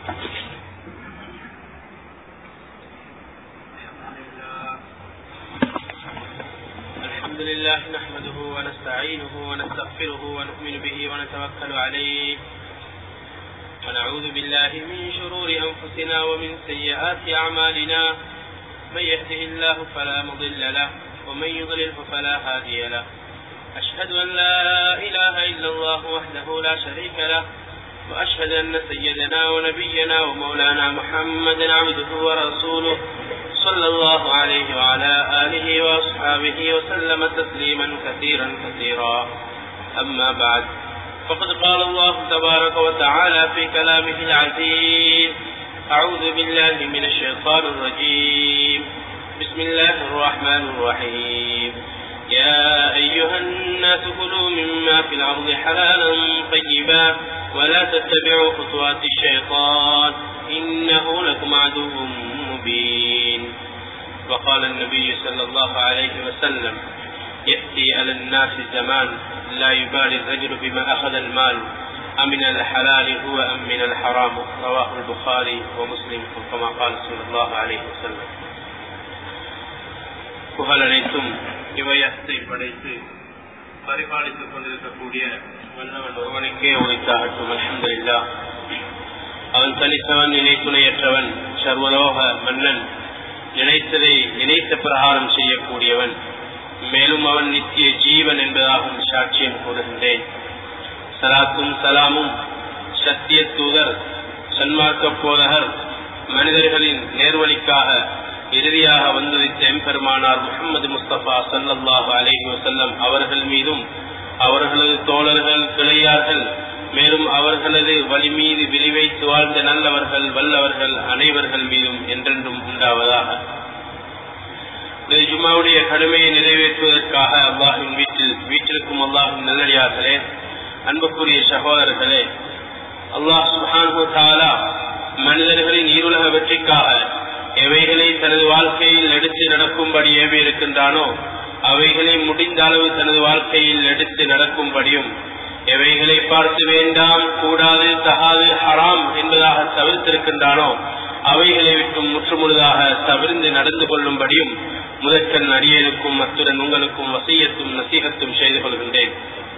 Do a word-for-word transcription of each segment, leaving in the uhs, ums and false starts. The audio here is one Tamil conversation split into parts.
الحمد لله نحمده ونستعينه ونستغفره ونؤمن به ونتوكل عليه ونعوذ بالله من شرور أنفسنا ومن سيئات أعمالنا من يهده الله فلا مضل له ومن يضلله فلا هادي له أشهد أن لا إله إلا الله وحده لا شريك له وأشهد أن سيدنا ونبينا ومولانا محمدا عبده ورسوله صلى الله عليه وعلى آله وأصحابه وسلم تسليما كثيرا كثيرا أما بعد فقد قال الله تبارك وتعالى في كلامه العزيز أعوذ بالله من الشيطان الرجيم بسم الله الرحمن الرحيم يا أيها الناس كلوا مما في الأرض حلالا طيبا ولا تتبعوا خطوات الشيطان إنه لكم عدو مبين. وقال النبي صلى الله عليه وسلم يأتي على الناس زمان لا يبالي الرجل بما أخذ المال أمن الحلال هو أم من الحرام. رواه البخاري ومسلم كما قال صلى الله عليه وسلم. புகழனைத்தும் இவையத்தை படைத்து பரிபாலித்துக் கொண்டிருக்கக்கூடிய வல்லவன் ஒருவனுக்கே உரைத்தாகட்டும். அல்ஹம்துலில்லாஹ். அவன் தனித்தவன், நினைத்துணையற்றவன், சர்வலோக மன்னன், நினைத்ததை நினைத்த பிரகாரம் செய்யக்கூடியவன், மேலும் அவன் நித்திய ஜீவன் என்பதாகும் சாட்சியம் கூறுகின்றேன். சலாத்தும் சலாமும் சத்திய தூதர், சன்மார்க்க போதகர், மனிதர்களின் நேர்வழிக்காக இறுதியாக வந்துவித்த எம்பெருமானார் முஹம்மது முஸ்தபா ஸல்லல்லாஹு அலைஹி வஸல்லம் அவர்கள் மீதும் அவர்களது தோழர்கள், கிளையார்கள், மேலும் அவர்களது வழி மீது விழிவைத்து வாழ்ந்த நல்லவர்கள் வல்லவர்கள் அனைவர்கள் மீதும் என்றென்றும் உண்டாவதாக. ஜும்மாவுடைய கடமையை நிறைவேற்றுவதற்காக அல்லாஹின் வீட்டில் வீட்டிற்கும் அல்லாஹின் நல்லடியார்களே, அன்புக்குரிய சகோதரர்களே, அல்லாஹ் சுப்ஹானஹு வ தஆலா மனிதர்களின் ஈருலக வெற்றிக்காக எவைகளை தனது வாழ்க்கையில் எடுத்து நடக்கும்படி ஏவி இருக்கின்றானோ அவைகளை முடிந்த அளவு தனது வாழ்க்கையில் எடுத்து நடக்கும்படியும், எவைகளை பார்த்து வேண்டாம், கூடாது, தகாது, ஹராம் என்பதாக தவிர்த்திருக்கின்றானோ அவைகளை விட்டும் முற்றுமுழுதாக தவிர்ந்து நடந்து கொள்ளும்படியும் முதற்கண் அடியேனுக்கும் அத்துடன் உங்களுக்கும் வசியத்தும் நசீகத்தும் செய்து கொள்கின்றேன்.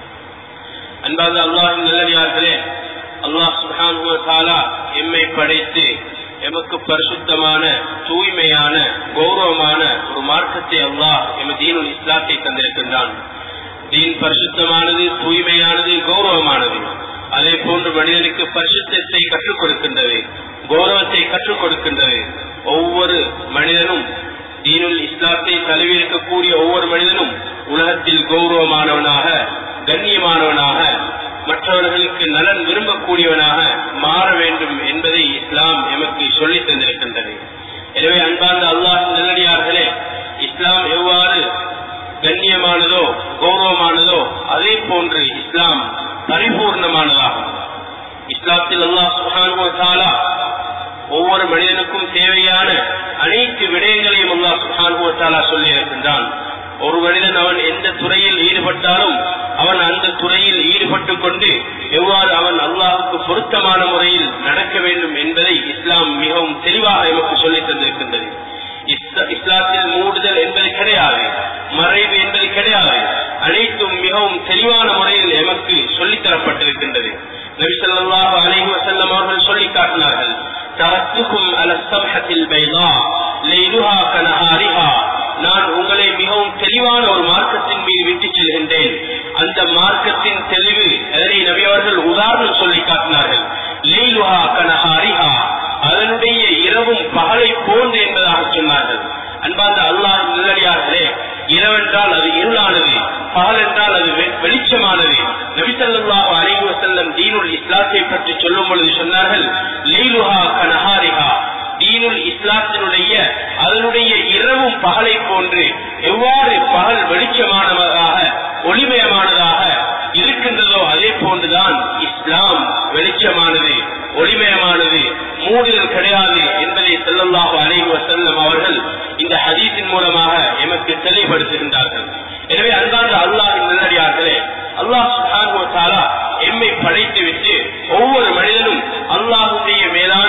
அன்பார்ந்த அல்லாஹின் நல்லடியார்களே, அல்லாஹ் சுப்ஹானஹு வ தஆலா எம்மை படைத்து எமக்கு பரிசுத்தமான, தூய்மையான, கௌரவமான ஒரு மார்க்கத்தை அல்லாஹ் எம தீனுல் இஸ்லாத்தை தந்திருக்கின்றான். தீன் பரிசுத்தமானது, தூய்மையானது, கௌரவமானது. அதே போன்று மனிதனுக்கு பரிசுத்தத்தை கற்றுக் கொடுக்கின்றது, கௌரவத்தை கற்றுக் கொடுக்கின்றது. ஒவ்வொரு மனிதனும் தீனுல் இஸ்லாத்தை தழுவி இருக்கக்கூடிய ஒவ்வொரு மனிதனும் உலகத்தில் கௌரவமானவனாக, கண்ணியமானவனாக, மற்றவர்களுக்கு நலன் விரும்பக்கூடியவனாக மாற வேண்டும் என்பதை இஸ்லாம் எமக்கு சொல்லி தந்திருக்கின்றது. எனவே அன்பார்ந்த அல்லாஹ் நல்லடியார்களே, இஸ்லாம் எவ்வாறு கண்ணியமானதோ கௌரவமானதோ அதே போன்று இஸ்லாம் பரிபூர்ணமானதாகும். இஸ்லாத்தில் அல்லாஹ் சுப்ஹானஹு வ தஆலா ஒவ்வொரு மனிதனுக்கும் தேவையான அனைத்து விடயங்களையும் அல்லாஹ் சுப்ஹானஹு வ தஆலா சொல்லி இருக்கின்றான். ஒரு மனிதன் அவன் எந்த துறையில் ஈடுபட்டாலும் அவன் அந்த துறையில் ஈடுபட்டுக் கொண்டு எவ்வாறு அவன் அல்லாஹுக்கு பொருத்தமான முறையில் நடக்க வேண்டும் என்பதை இஸ்லாம் மிகவும் தெளிவாக எமக்கு சொல்லித் தந்திருக்கின்றது. இஸ்லாத்தில் மூடுதல் என்பது கிடையாது, மறைவு என்பது கிடையாது. அனைத்தும் மிகவும் தெளிவான முறையில் எமக்கு சொல்லித்தரப்பட்டிருக்கின்றது. நபி ஸல்லல்லாஹு அலைஹி வஸல்லம் அவர்கள் சொல்லி காட்டினார்கள், தரத்துக்கும் அல ஸம்ஹத்தில் பைதா லைலுஹா கனஹாரிஹா. நான் உங்களை மிகவும் தெளிவான ஒரு மார்க்கத்தின் மீது விட்டு செல்கின்றேன். அந்த மார்க்கத்தின் தெளிவு அதனை நபி அவர்கள் உதாரணம் சொல்லி காட்டினார்கள். லைலுஹா கனஹாரிஹா, அதனுடைய இரவும் பகலை போன்று என்பதாக சொன்னார்கள். அன்பார்ந்த அல்லாஹ் நல்லடியார்களே, இரவென்றால் அது இருளானது, பகல் என்றால் அது வெளிச்சமானது. நபி ஸல்லல்லாஹு அலைஹி வஸல்லம் தீனுல் இஸ்லாத்தை பற்றி சொல்லும் பொழுது சொன்னார்கள், லைலுஹா கனஹாரிஹா, தீனுல் இஸ்லாத்தினுடைய அதனுடைய இரவும் பகலை போன்று எவ்வாறு பகல் வெளிச்சமானதாக ஒளிமயமானதாக இருக்கின்றதோ அதே போன்றுதான் இஸ்லாம் வெளிச்சமானது, ஒளிமயமானது, மூடுதல் கிடையாது என்பதை ஸல்லல்லாஹு அலைஹி வஸல்லம் அவர்கள் இந்த ஹதீஸின் மூலமாக எமக்கு தெளிவுபடுத்துகின்றார்கள். எனவே அன்பார்ந்த அல்லாஹ்வின் நல்லடியார்களே, அல்லாஹ் சுப்ஹானஹு வ தஆலா எம்மை படைத்து விட்டு ஒவ்வொரு மனிதனும் அல்லாஹ்வுடைய மேலான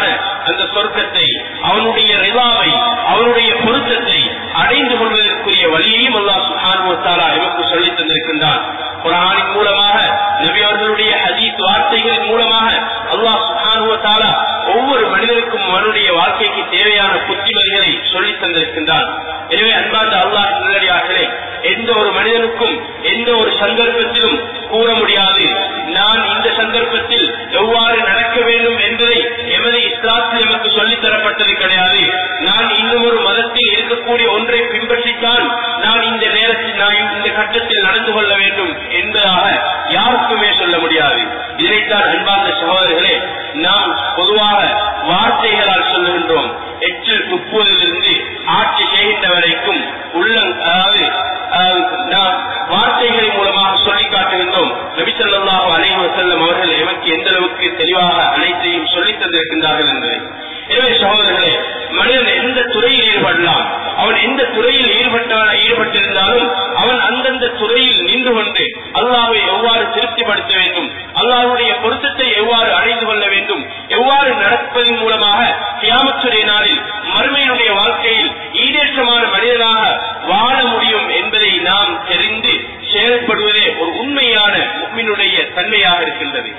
அந்த சொர்க்கத்தை, அவனுடைய ரிதாவை, அவனுடைய பொருத்தத்தை அடைந்து கொள்வதற்குரிய வழியையும் அல்லாஹ் சுப்ஹானஹு வ தஆலா எமக்கு சொல்லித் தந்திருக்கின்றான். குர்ஆனின் மூலமாக, நபி அவர்களுடைய ஹதீஸ் வார்த்தைகளின் மூலமாக அல்லாஹ் சுப்ஹானஹு வ தஆலா ஒவ்வொரு மனிதனுக்கும் அவனுடைய வாழ்க்கைக்கு தேவையான புத்திமதிகளை சொல்லித் தந்திருக்கின்றான். எனவே அன்பார்ந்த அல்லாஹ் நல்லடியார்களே, எந்த ஒரு மனிதனுக்கும் எந்த ஒரு சந்தர்ப்பத்திலும் கூற முடியாது நான் இந்த சந்தர்ப்பத்தில் எவ்வாறு நடக்க வேண்டும் என்பதை எமது இஸ்லாத்தில் எமக்கு சொல்லித் தரப்பட்டது கிடையாது. நான் இன்னும் ஒரு மதத்தில் இருக்கக்கூடிய ஒன்றை பின்பற்றித்தான் நான் இந்த நேரத்தில் நான் இந்த கட்டத்தில் நடந்து கொள்ள வேண்டும் என்பதாக யாருக்குமே சொல்ல முடியாது. இதைத்தான் அன்பார்ந்த சகோதரர்களே நாம் பொதுவாக வார்த்தைகளால் சொல்லுகின்றோம். எச்சில் துப்புவதிலிருந்து ஆட்சி செய்கின்ற வரைக்கும் உள்ள அதாவது நாம் வார்த்தைகளின் மூலமாக சொல்லி காட்டுகின்றோம். நபி ஸல்லல்லாஹு அலைஹி வஸல்லம் அவர்கள் எமக்கு எந்த அளவுக்கு தெளிவாக அனைத்தையும் சொல்லித் தந்திருக்கின்றார்கள் என்பதை. எனவே சகோதரர்களே, மனிதன் எந்த துறையில் ஈடுபடலாம், அவன் எந்த துறையில் ஈடுபட்டவன ஈடுபட்டிருந்தாலும் அவன் அந்தந்த துறையில் நின்று கொண்டு அல்லாஹ்வை எவ்வாறு திருப்திப்படுத்த வேண்டும், அல்லாஹ்வுடைய பொருத்தத்தை எவ்வாறு அடைந்து கொள்ள வேண்டும், எவ்வாறு நடப்பதன் மூலமாக கியாமத்துடைய நாளில் மறுமையினுடைய வாழ்க்கையில் ஈடேற்றமான மனிதனாக வாழ முடியும் என்பதை நாம் தெரிந்து செயல்படுவதே ஒரு உண்மையான முஃமினுடைய தன்மையாக இருக்கின்றது.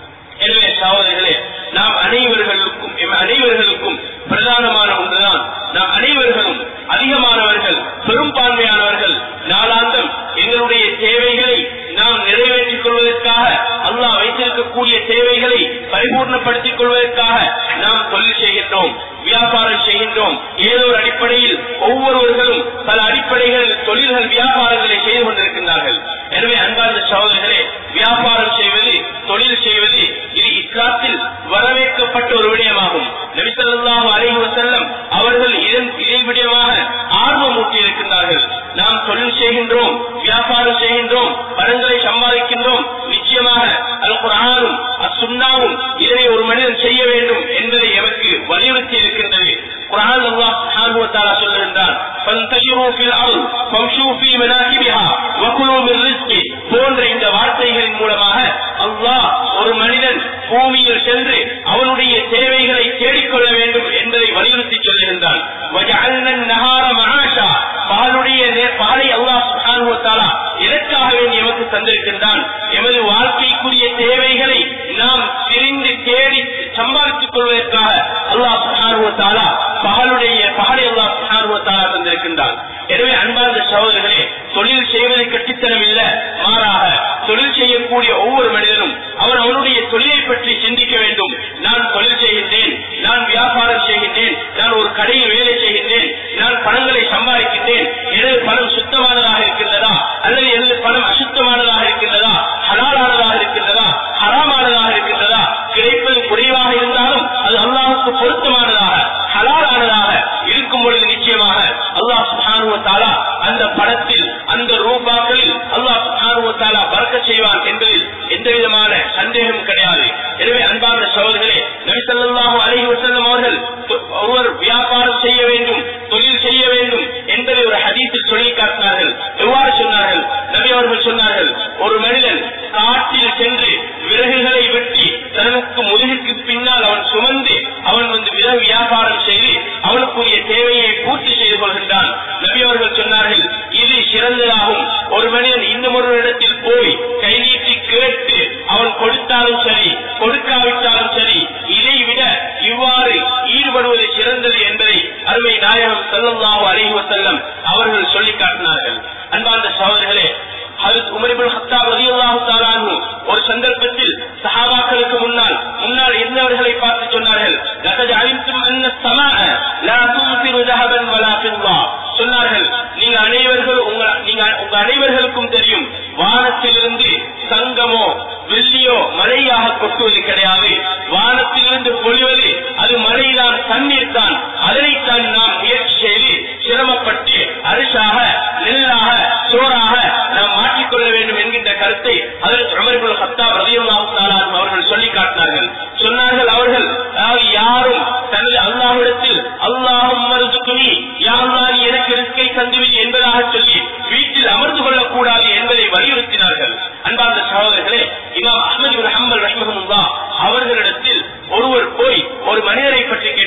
எனவே சகோதரர்களே, நாம் அனைவர்களுக்கும் அனைவர்களுக்கும் பிரதானமான ஒன்றுதான், நாம் அனைவர்களும் அதிகமானவர்கள் பெரும்பான்மையானவர்கள் நாளாந்தம் எங்களுடைய தேவைகளை நாம் நிறைவேற்றிக் கொள்வதற்காக, அல்லாஹ் வைத்திருக்கக்கூடிய தேவைகளை பரிபூர்ணப்படுத்திக் கொள்வதற்காக நாம் தொழில் செய்கின்றோம், வியாபாரம் செய்கின்றோம். ஏதோ ஒரு அடிப்படையில் ஒவ்வொருவர்களும் பல அடிப்படைகளில் தொழில்கள் வியாபாரங்களை செய்து கொண்டிருக்கின்றார்கள். எனவே அன்பார்ந்த சகோதரர்களே, வியாபாரம் செய்வது, தொழில் செய்வது இது இஸ்லாத்தில் வரவேற்கப்பட்ட ஒரு விடயமாகும். நபி ஸல்லல்லாஹு அலைஹி வஸல்லம் அவர்கள் இதன் இதை விடயமாக ஆர்வம் ஊட்டி இருக்கின்றார்கள். நாம் தொழில் செய்கின்றோம், வியாபாரம் செய்கின்றோம், பணங்களை சம்பாதிக்கின்றோம். நிச்சயமாக அல் குர்ஆனும் அஸ்-சுன்னாவும் இதனை ஒரு மனிதன் செய்ய வேண்டும் என்பதை எமக்கு வலியுறுத்தி இருக்கின்றது. குர்ஆன் அல்லாஹ் சுப்ஹானஹு வ தஆலா சொல்லுகின்றான், ஃபன்தஷிரு ஃபில் அர்த் ஃபம்ஷூ ஃபீ மனாகிபிஹா வகுலூ மின் ரிஸ்கி போன்ற இந்த வார்த்தைகளின் மூலமாக அல்லாஹ் ஒரு மனிதன் பூமியில் சென்று அவனுடைய தேவைகளை தேடிக்கொள்ள வேண்டும் என்பதை வலியுறுத்தி சொல்லுகின்றான். வஜஅல்னா அன்-நஹார மஆஷா பாலுடைய பாலை அல்லாஹ் சுப்ஹானஹு வ தஆலா இதற்காக வேண்டி எமக்கு தந்திருக்கின்றான். எமது வாழ்க்கைக்குரிய தேவைகளை நாம் தெரிந்து தேடி சம்பாதித்துக் கொள்வதற்காக அல்லாஹ் சுப்ஹானஹு வ தஆலா பகலுடைய பகலை அல்லாஹ் சுப்ஹானஹு வ தஆலா தந்திருக்கின்றான். எனவே அன்பார்ந்த சகோதரர்களே, தொழில் செய்வதை கட்டித்தனம் இல்ல, மாறாக தொழில் செய்யக்கூடிய ஒவ்வொரு மனிதனும் அவன் அவனுடைய தொழிலை பற்றி சிந்திக்க வேண்டும். நான் தொழில் செய்கின்றேன், நான் வியாபாரம் செய்கின்றேன், நான் ஒரு கடையில் வேலை செய்கின்றேன், நான் பணங்களை சம்பாதிக்கின்றேன், எனது பணம் சுத்தமானதாக இருக்கின்றதா அல்லது எனது பணம் அசுத்தமானதாக இருக்கின்றதா, ஹலாலானதாக இருக்கின்றதா, ஹராமானதாக இருக்கின்றதா, கிடைப்பது குறைவாக இருந்தாலும் அது அல்லாஹ்வுக்கு பொருத்தமானதாக ஹலாலானதாக இருக்கும் பொழுது நிச்சயமாக அல்லாஹ் சுப்ஹானஹு வ தஆலா அந்த பணத்தில் அந்த ரூபாக்களில் அல்லாஹ் சுப்ஹானஹு வ தஆலா பரக்கத் செய்வான் என்பதில் எந்த விதமான சந்தேகமும் கிடையாது. எனவே அன்பார்ந்த சகோதரர்களே, நபி ஸல்லல்லாஹு அலைஹி வஸல்லம் அவர்கள் ஒருவர் வியாபாரம் செய்ய வேண்டும், தொழில் செய்ய வேண்டும் என்பதை ஒரு ஹதீஸில் சொல்லி காட்டினார்கள். எவ்வாறு சொன்னார்கள்? நபி அவர்கள் சொன்னார்கள், ஒரு மனிதன் காட்டில் சென்று விறகுகளை வெட்டி தனக்கு முதுகுக்கு பின்னால் அவன் சுமந்து அவன் வந்து விறகு வியாபாரம் செய்து அவனுக்குரிய தேவையை பூர்த்தி செய்து கொள்கின்றான். நபி அவர்கள் சொன்னார்கள், இது சிறந்ததாகும். ஒரு மனிதன் இன்னும் ஒரு இடத்தில் போய் கை நீட்டி கேட்டு அவன் கொடுத்தாலும் சரி கொடுக்காவிட்டாலும் சரி, இதை விட இவ்வாறு ஈடுபடுவது சிறந்தது என்பதை அருமை நாயகம் ஸல்லல்லாஹு அலைஹி வஸல்லம் அவர்கள் சொல்லி காட்டினார்கள். அன்பார்ந்த சகோதரர்களே, ஹஜ்ரத் உமர் இப்னு கத்தாப் ரலியல்லாஹு தஆலா அன்ஹு ஒரு சந்தர்ப்பத்தில் சஹாபாக்களுக்கு முன்னால் முன்னால் இருந்தவர்களை பார்த்து சொன்னார்கள், லகத் அலிம்தும் அன்ன ஸமாஅ லா தும்திரு ذهبا ولا فضة சொன்னார்கள், நீங்க அனைவர்கள் உங்க நீங்க உங்க அனைவருக்கும் தெரியும், வானத்திலிருந்து தங்கமோ வெள்ளியோ மழையாக கொட்டுவது கிடையாது. வானத்திலிருந்து பொழிவது அது மழைதான், தண்ணீர் தான். அதனைத்தான் நாம் முயற்சி செய்து சிரமப்பட்டு அரிசாக நெல்லாக சோறாக நாம் மாற்றிக்கொள்ள வேண்டும் என்கின்ற கருத்தை ஹஜ்ரத் உமர் இப்னு கத்தாப் ரலியல்லாஹு தஆலா அவர்கள் சொல்லி காட்டினார்கள். சொன்னார்கள், அவர்கள் யாரும் தனது அல்லாஹ்விடத்தில் அல்லாஹும்ம ர்சுக்னி, யா அல்லாஹ் நீ எனக்கு ரிஸ்கை தந்துவி என்பதாக சொல்லி வீட்டில் அமர்ந்து கொள்ளக்கூடாது என்பதை வலியுறுத்தினார்கள். அன்பார்ந்த சகோதரர்களே, இமாம் அஹ்மத் இப்னு ஹம்பல் ரஹிமஹுல்லாஹ் அவர்களிடத்தில் ஒருவர் போய் ஒரு மனிதரை பற்றி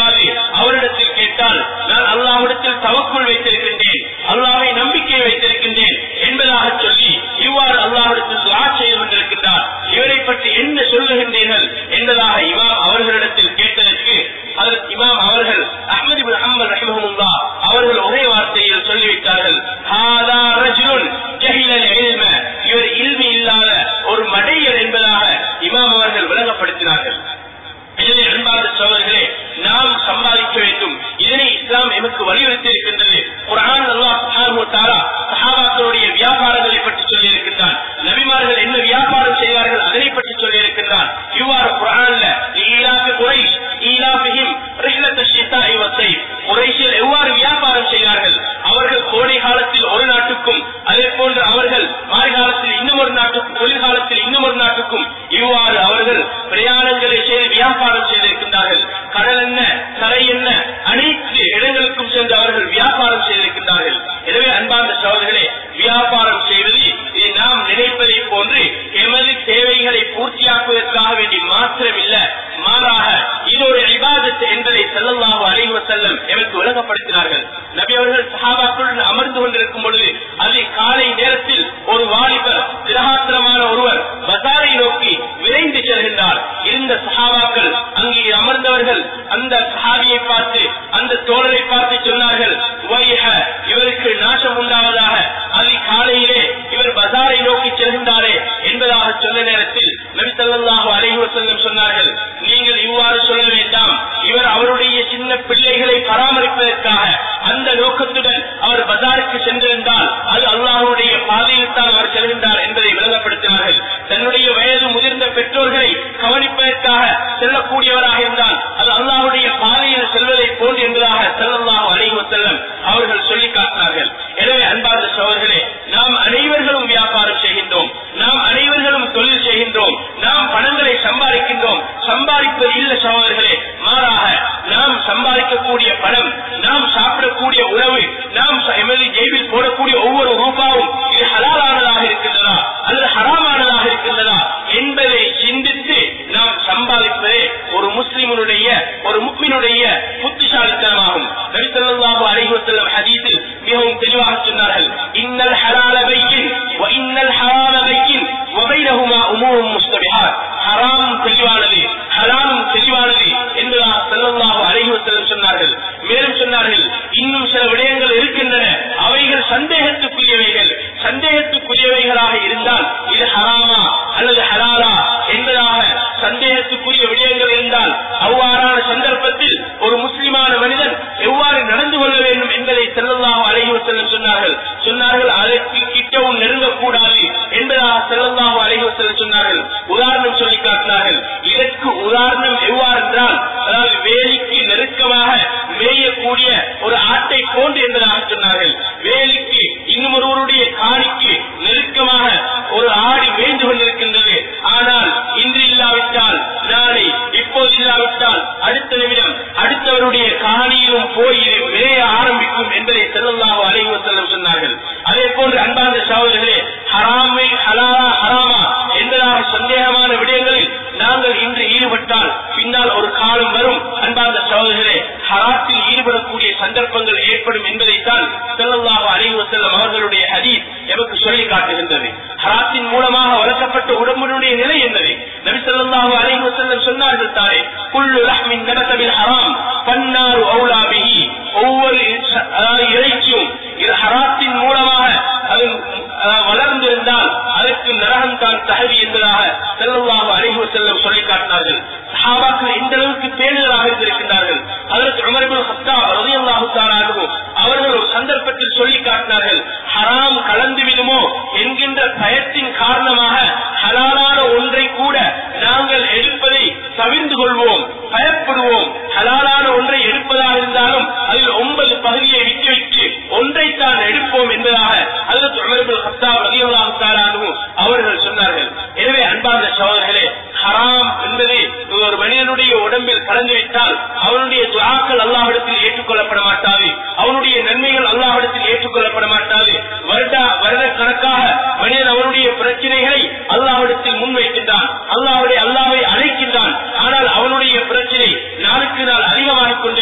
முடியாது. அவரிடத்தில் கேட்டால் நான் அல்லாஹ்விடத்தில் தவக்குள் வைத்திருக்கின்றேன், அல்லாஹ்வை நம்பிக்கை வைத்திருக்கின்றேன் என்பதாக சொல்லி இவ்வாறு அல்லாஹ்விடத்தில் துஆ செய்து கொண்டிருக்கின்றார். இவரை பற்றி என்ன சொல்லுகின்றீர்கள் என்பதாக இமாம் அவர்களிடத்தில் கேட்டதற்கு அதற்கு இமாம் அவர்கள் அஹ்மத் இப்னு ஹம்பல் ரஹிமஹுல்லாஹ் அவர்கள் ஒரே வார்த்தையில் சொல்லிவிட்டார்கள், ஹாதா ரஜுலுன் ஜஹிலல் இல்ம, இவர் இல்மி இல்லாத ஒரு மடையர் என்பதாக இமாம் அவர்கள் விளங்கப்படுத்தினார்கள். எனவே அன்பார்ந்த சகோதரர்களே, நாம் சம்பாதிக்க வேண்டும். இதனை இஸ்லாம் எமக்கு வலியுறுத்தி இருக்கின்றது. குர்ஆன் அல்லாஹ் சுப்ஹானஹு வ தஆலா சஹாபாக்களுடைய வியாபாரங்களை பற்றி சொல்லி இருக்கின்றான். நபிமார்கள் என்ன வியாபாரம் செய்வார்கள் அதனை பற்றி சொல்லி இருக்கின்றான். இவ்வாறு குர்ஆன்ல ஈலாஃபி குரைஷ் ஈலாஃபிஹிம் ரிஹ்லத்த ஷிதாஇ வ ஸைஃப், குரைஷில் எவ்வாறு வியாபாரம் செய்வார்கள், அவர்கள் கோடை காலத்தில் ஒரு நாட்டுக்கும் அதே போன்று அவர்கள் மாரி காலத்தில் இன்னும் ஒரு நாட்டுக்கும் குளிர்காலத்தில் இன்னும் ஒரு நாட்டுக்கும் இவ்வாறு அவர்கள் பிரயாணங்களை செய்து வியாபாரம் செய்திருக்கின்றார்கள். கடல் என்ன கரை என்ன அனைத்து இடங்களுக்கும் சென்று அவர்கள் வியாபாரம் செய்திருக்கின்றார்கள். எனவே அன்பார்ந்த சகோதரர்களே, வியாபாரம் செய்வது இதை நாம் நினைப்பதை போன்று எமது தேவைகளை பூர்த்தியாக்குவதற்காக வேண்டி மாத்திரமில்ல, மாறாக இது ஒரு இபாதத் என்பதை ஸல்லல்லாஹு அலைஹி வஸல்லம் எமக்கு விளங்கப்படுத்தினார்கள். நபி அவர்கள் சஹாபாக்களுடன் அமர்ந்து கொண்டிருக்கும் பொழுது அது காலை நேரத்தில் ஒரு வாலிபர் திரகாத்திரமான ஒருவர் பஜாரை நோக்கி விரைந்து செல்கின்றார். இருந்த சஹாபாக்கள் அங்கே அமர்ந்தவர்கள் அந்த சஹாபியை பார்த்து அந்த தோழரை பார்த்து சொன்னார்கள், வைஹ, இவருக்கு நாசம் உண்டாவதாக, அது காலையிலே இவர் பஜாரை நோக்கி செல்கின்றாரே என்பதாக சொன்ன நேரத்தில் நபி ஸல்லல்லாஹு அலைஹி வஸல்லம் சொன்னார்கள், நீங்கள் இவ்வாறு சொல்ல வேண்டாம், இவர் அவருடைய சின்ன பிள்ளைகளை பராமரிப்பதற்காக அந்த நோக்கத்துடன் அவர் பஜாருக்கு சென்றிருந்தால் அது அல்லாஹ்வுடைய பாதையில் தான் அவர் செல்கின்றார் என்பதை விளங்கப்படுத்தினார்கள். தன்னுடைய வயது முதிர்ந்த பெற்றோர்களை கவனிப்பதற்காக செல்லக்கூடியவராக இருந்தால் அது அல்லாஹ்வுடைய பாதையில் செல்வதை போன்று என்பதாக ஸல்லல்லாஹு அலைஹி வஸல்லம் அவர்கள் சொல்லி காட்டினார்கள். எனவே அன்பார்ந்த சகோதரர்களே, நாம் அனைவர்களும் வியாபாரம் செய்கின்றோம், நாம் அனைவர்களும் தொழில் செய்கின்றோம், நாம் பணங்களை சம்பாதிக்கின்றோம். சம்பாதிப்பது இல்லை சகோதரர்களே, மாறாக நாம் சம்பாதிக்கக்கூடிய பணம், நாம் சாப்பிடக்கூடிய உணவு, நாம் எமது ஜெய்பில் போடக்கூடிய ஒவ்வொரு ரூபாவும் இது ஹலாலானதாக இருக்கின்றதா அல்லது ஹராமானதாக இருக்கின்றதா என்பதை சிந்தித்து நாம் சம்பாதிப்பதே ஒரு முஸ்லிமுடைய ஒரு முஃமினுடைய புத்திசாலித்தனமாகும். நபி ஸல்லல்லாஹு அலைஹி வஸல்லம் ஹதீஸில் மிகவும் தெளிவாக சொன்னார்கள், இன்னல் ஹலால பையின் வ இன்னல் ஹராம பையின் வ பைனஹுமா உமூரும் முஸ்தபிஹாத், ஹராம் தெளிவானது ஹலாலும் தெளிவானது என்பதாக ஸல்லல்லாஹு அலைஹி வஸல்லம் சொன்னார்கள். மேலும் சொன்னார்கள், இன்னும் சில விடயங்கள் இருக்கின்றன, அவைகள் சந்தேகத்துக்குரியவைகள். சந்தேகத்துக்குரியவைகளாக இருந்தால் இது ஹராமா அல்லது ஹலாலா என்பதாக சந்தேகத்துக்குரிய விடயங்கள் இருந்தால் அவ்வாறான சந்தர்ப்பத்தில் ஒரு முஸ்லிமான மனிதன் எவ்வாறு நடந்து கொள்ள வேண்டும் என்பதை ஸல்லல்லாஹு அலைஹி வஸல்லம் சொன்னார்கள். சொன்னார்கள் அதற்கு கிட்டவும் நெருங்கக்கூடாது என்பதாக ஸல்லல்லாஹு அலைஹி வஸல்லம் சொன்னார்கள். உதாரணம் சொல்லி காட்டினார்கள். இதற்கு உதாரணம் எவ்வாறு என்றால், அதாவது வேலிக்கு நெருக்கமாக மேயக்கூடிய ஒரு ஆட்டை போன்று என்பதாக சொன்னார்கள். வேலிக்கு இன்னும் ஒருவருடைய காணிக்கு நெருக்கமாக ஒரு ஆடி மேய்ந்து கொண்டிருக்கின்றது. ஆனால் இன்று இல்லாவிட்டால் நாளை, இப்போது இல்லாவிட்டால் அடுத்த நிமிடம் அடுத்தவருடைய காணியிலும் போய் மேய ஆரம்பிக்கும் என்பதை ஸல்லல்லாஹு அலைஹி வஸல்லம் சொன்னார்கள். அதே போன்று அன்பார்ந்த சகோதரர்களே, ஹராமை ஹலாலா ஹராமா என்பதாக சந்தேகமான விடயங்களில் நாங்கள் இன்று ஈடுபட்டால் பின்னால் ஒரு காலம் வரும் அன்பார்ந்த சகோதரர்களே, ஹராத்தில் ஈடுபடக்கூடிய சந்தர்ப்பங்கள் ஏற்படும் என்பதைத்தான் ஸல்லல்லாஹு அலைஹி வஸல்லம் அவர்களுடைய ஹதீஸ் எமக்கு சொல்லி காட்டுகின்றது. ஹராத்தின் மூலமாக வளர்க்கப்பட்ட உடம்பினுடைய நிலை என்னது? நபி ஸல்லல்லாஹு அலைஹி வஸல்லம் சொன்னார்கள் தானே, குல்லு லஹ்மின் நபத பில் ஹராம் ஃபன்னாரு அவுலா பிஹி, ஒவ்வொரு இறைச்சியும் இது ஹராத்தின் மூலமாக அது வளர்ந்திருந்தால் அதற்கு நரகம் தான் தகுதி என்பதாக ஸல்லல்லாஹு அலைஹி வஸல்லம் சொல்லி காட்டினார்கள். சஹாபாக்கள் இந்த அளவுக்கு பேணுதலாக இருந்திருக்கின்றார்கள். ஹஜ்ரத் உமர் இப்னு கத்தாப் ரலியல்லாஹு தஆலா அன்ஹு அவர்கள் ஒரு சந்தர்ப்பத்தில் சொல்லி காட்டினார்கள், ஹராம் கலந்து விடுமோ என்கின்ற பயத்தின் காரணமாக ஹலாலான ஒன்றை கூட நாங்கள் எடுப்பதை தவிர்த்து கொள்வோம், பயப்படுவோம். ஹலாலான ஒன்றை எடுப்பதாக இருந்தாலும் அதில் ஒன்பது பகுதியை விட்டுவிட்டு ஒன்றைத்தான் எடுப்போம் என்பதாக ஹஜ்ரத் உமர் இப்னு கத்தாப் ரலியல்லாஹு தஆலா அன்ஹு அவர்கள் சொன்னார்கள். எனவே அன்பார்ந்த சகோதரர்களே, ஹராம் என்பது ஒரு மனிதனுடைய உடம்பில் கலந்துவிட்டால் அவனுடைய துஆக்கள் அல்லாஹ்விடத்தில் ஏற்றுக்கொள்ளப்பட மாட்டாது, அவனுடைய நன்மைகள் அல்லாஹ்விடத்தில் ஏற்றுக்கொள்ளப்பட மாட்டாது. வருட வருட கணக்காக மனிதன் அவனுடைய பிரச்சனைகளை அல்லாஹ்விடத்தில் முன்வைக்கின்றான், அல்லாஹ்வை அல்லாஹ்வை அழைக்கின்றான். ஆனால் அவனுடைய பிரச்சனை நாளுக்கு நாள் அதிகமாகிக் கொண்டே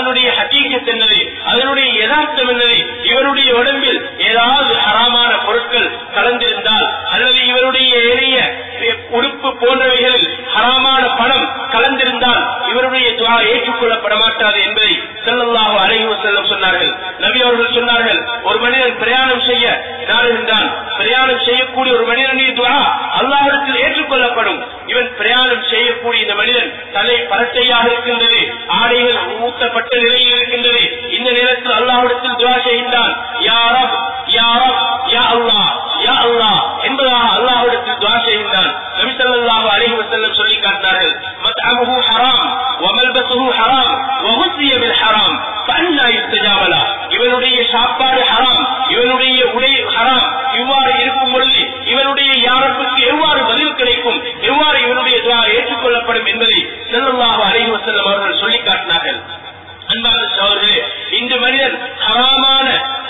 அதனுடைய ஹகீகத் என்னது, அதனுடைய யதார்த்தம் என்னது, இவருடைய உடம்பில் ஏதாவது ஹராமான பொருட்கள் கலந்திருந்தால் அல்லது இவருடைய எளிய உடுப்பு போன்றவைகளில் ஹராமான பணம் கலந்திருந்தால் இவருடைய துஆ ஏற்றுக்கொள்ளப்பட மாட்டாது என்பதை ஸல்லல்லாஹு அலைஹி வஸல்லம் சொன்னார்கள். நபி அவர்கள் சொன்னார்கள், ஒரு மனிதன் பிரயாணம் செய்ய நாடுகின்றான், பிரயாணம் செய்யக்கூடிய ஒரு மனிதனுடைய துஆ அல்லாஹ்விடத்தில் ஏற்றுக்கொள்ளப்படும். இவன் பிரயாணம் செய்யக்கூடிய இந்த மனிதன் தலை பரட்டையாக இருக்கின்றது, ஆடைகள் ஊட்டப்பட்ட நிலையில் இருக்கின்றது. இந்த நேரத்தில் அல்லாஹ்விடத்தில் துஆ செய்கின்றான், யா ரப் யா ரப் யா அல்லாஹ் யா அல்லாஹ் என்பதாக அல்லாஹ்விடத்தில் துஆ செய்கின்றான். நபி ஸல்லல்லாஹு அலைஹி வஸல்லம் சொல்லி காட்டினார்கள், மத்அமுஹு ஹராம் வ மல்பஸுஹு ஹராம் வ ஹுஸிய பில் ஹராம் ஃபஅன்னா யுஸ்தஜாப லஹ். இவனுடைய சாப்பாடு ஹராம், இவனுடைய உடை ஹராம். இவ்வாறு இருக்கும் பொழுது இவனுடைய யாருக்கு எவ்வாறு பதில் கிடைக்கும், எவ்வாறு இவனுடைய துஆ ஏற்றுக்கொள்ளப்படும் என்பதை ஸல்லல்லாஹு அலைஹி வஸல்லம் அவர்கள் சொல்லி காட்டினார்கள். அன்பான சகோதரர்களே, இந்த மனிதன் ஹராமான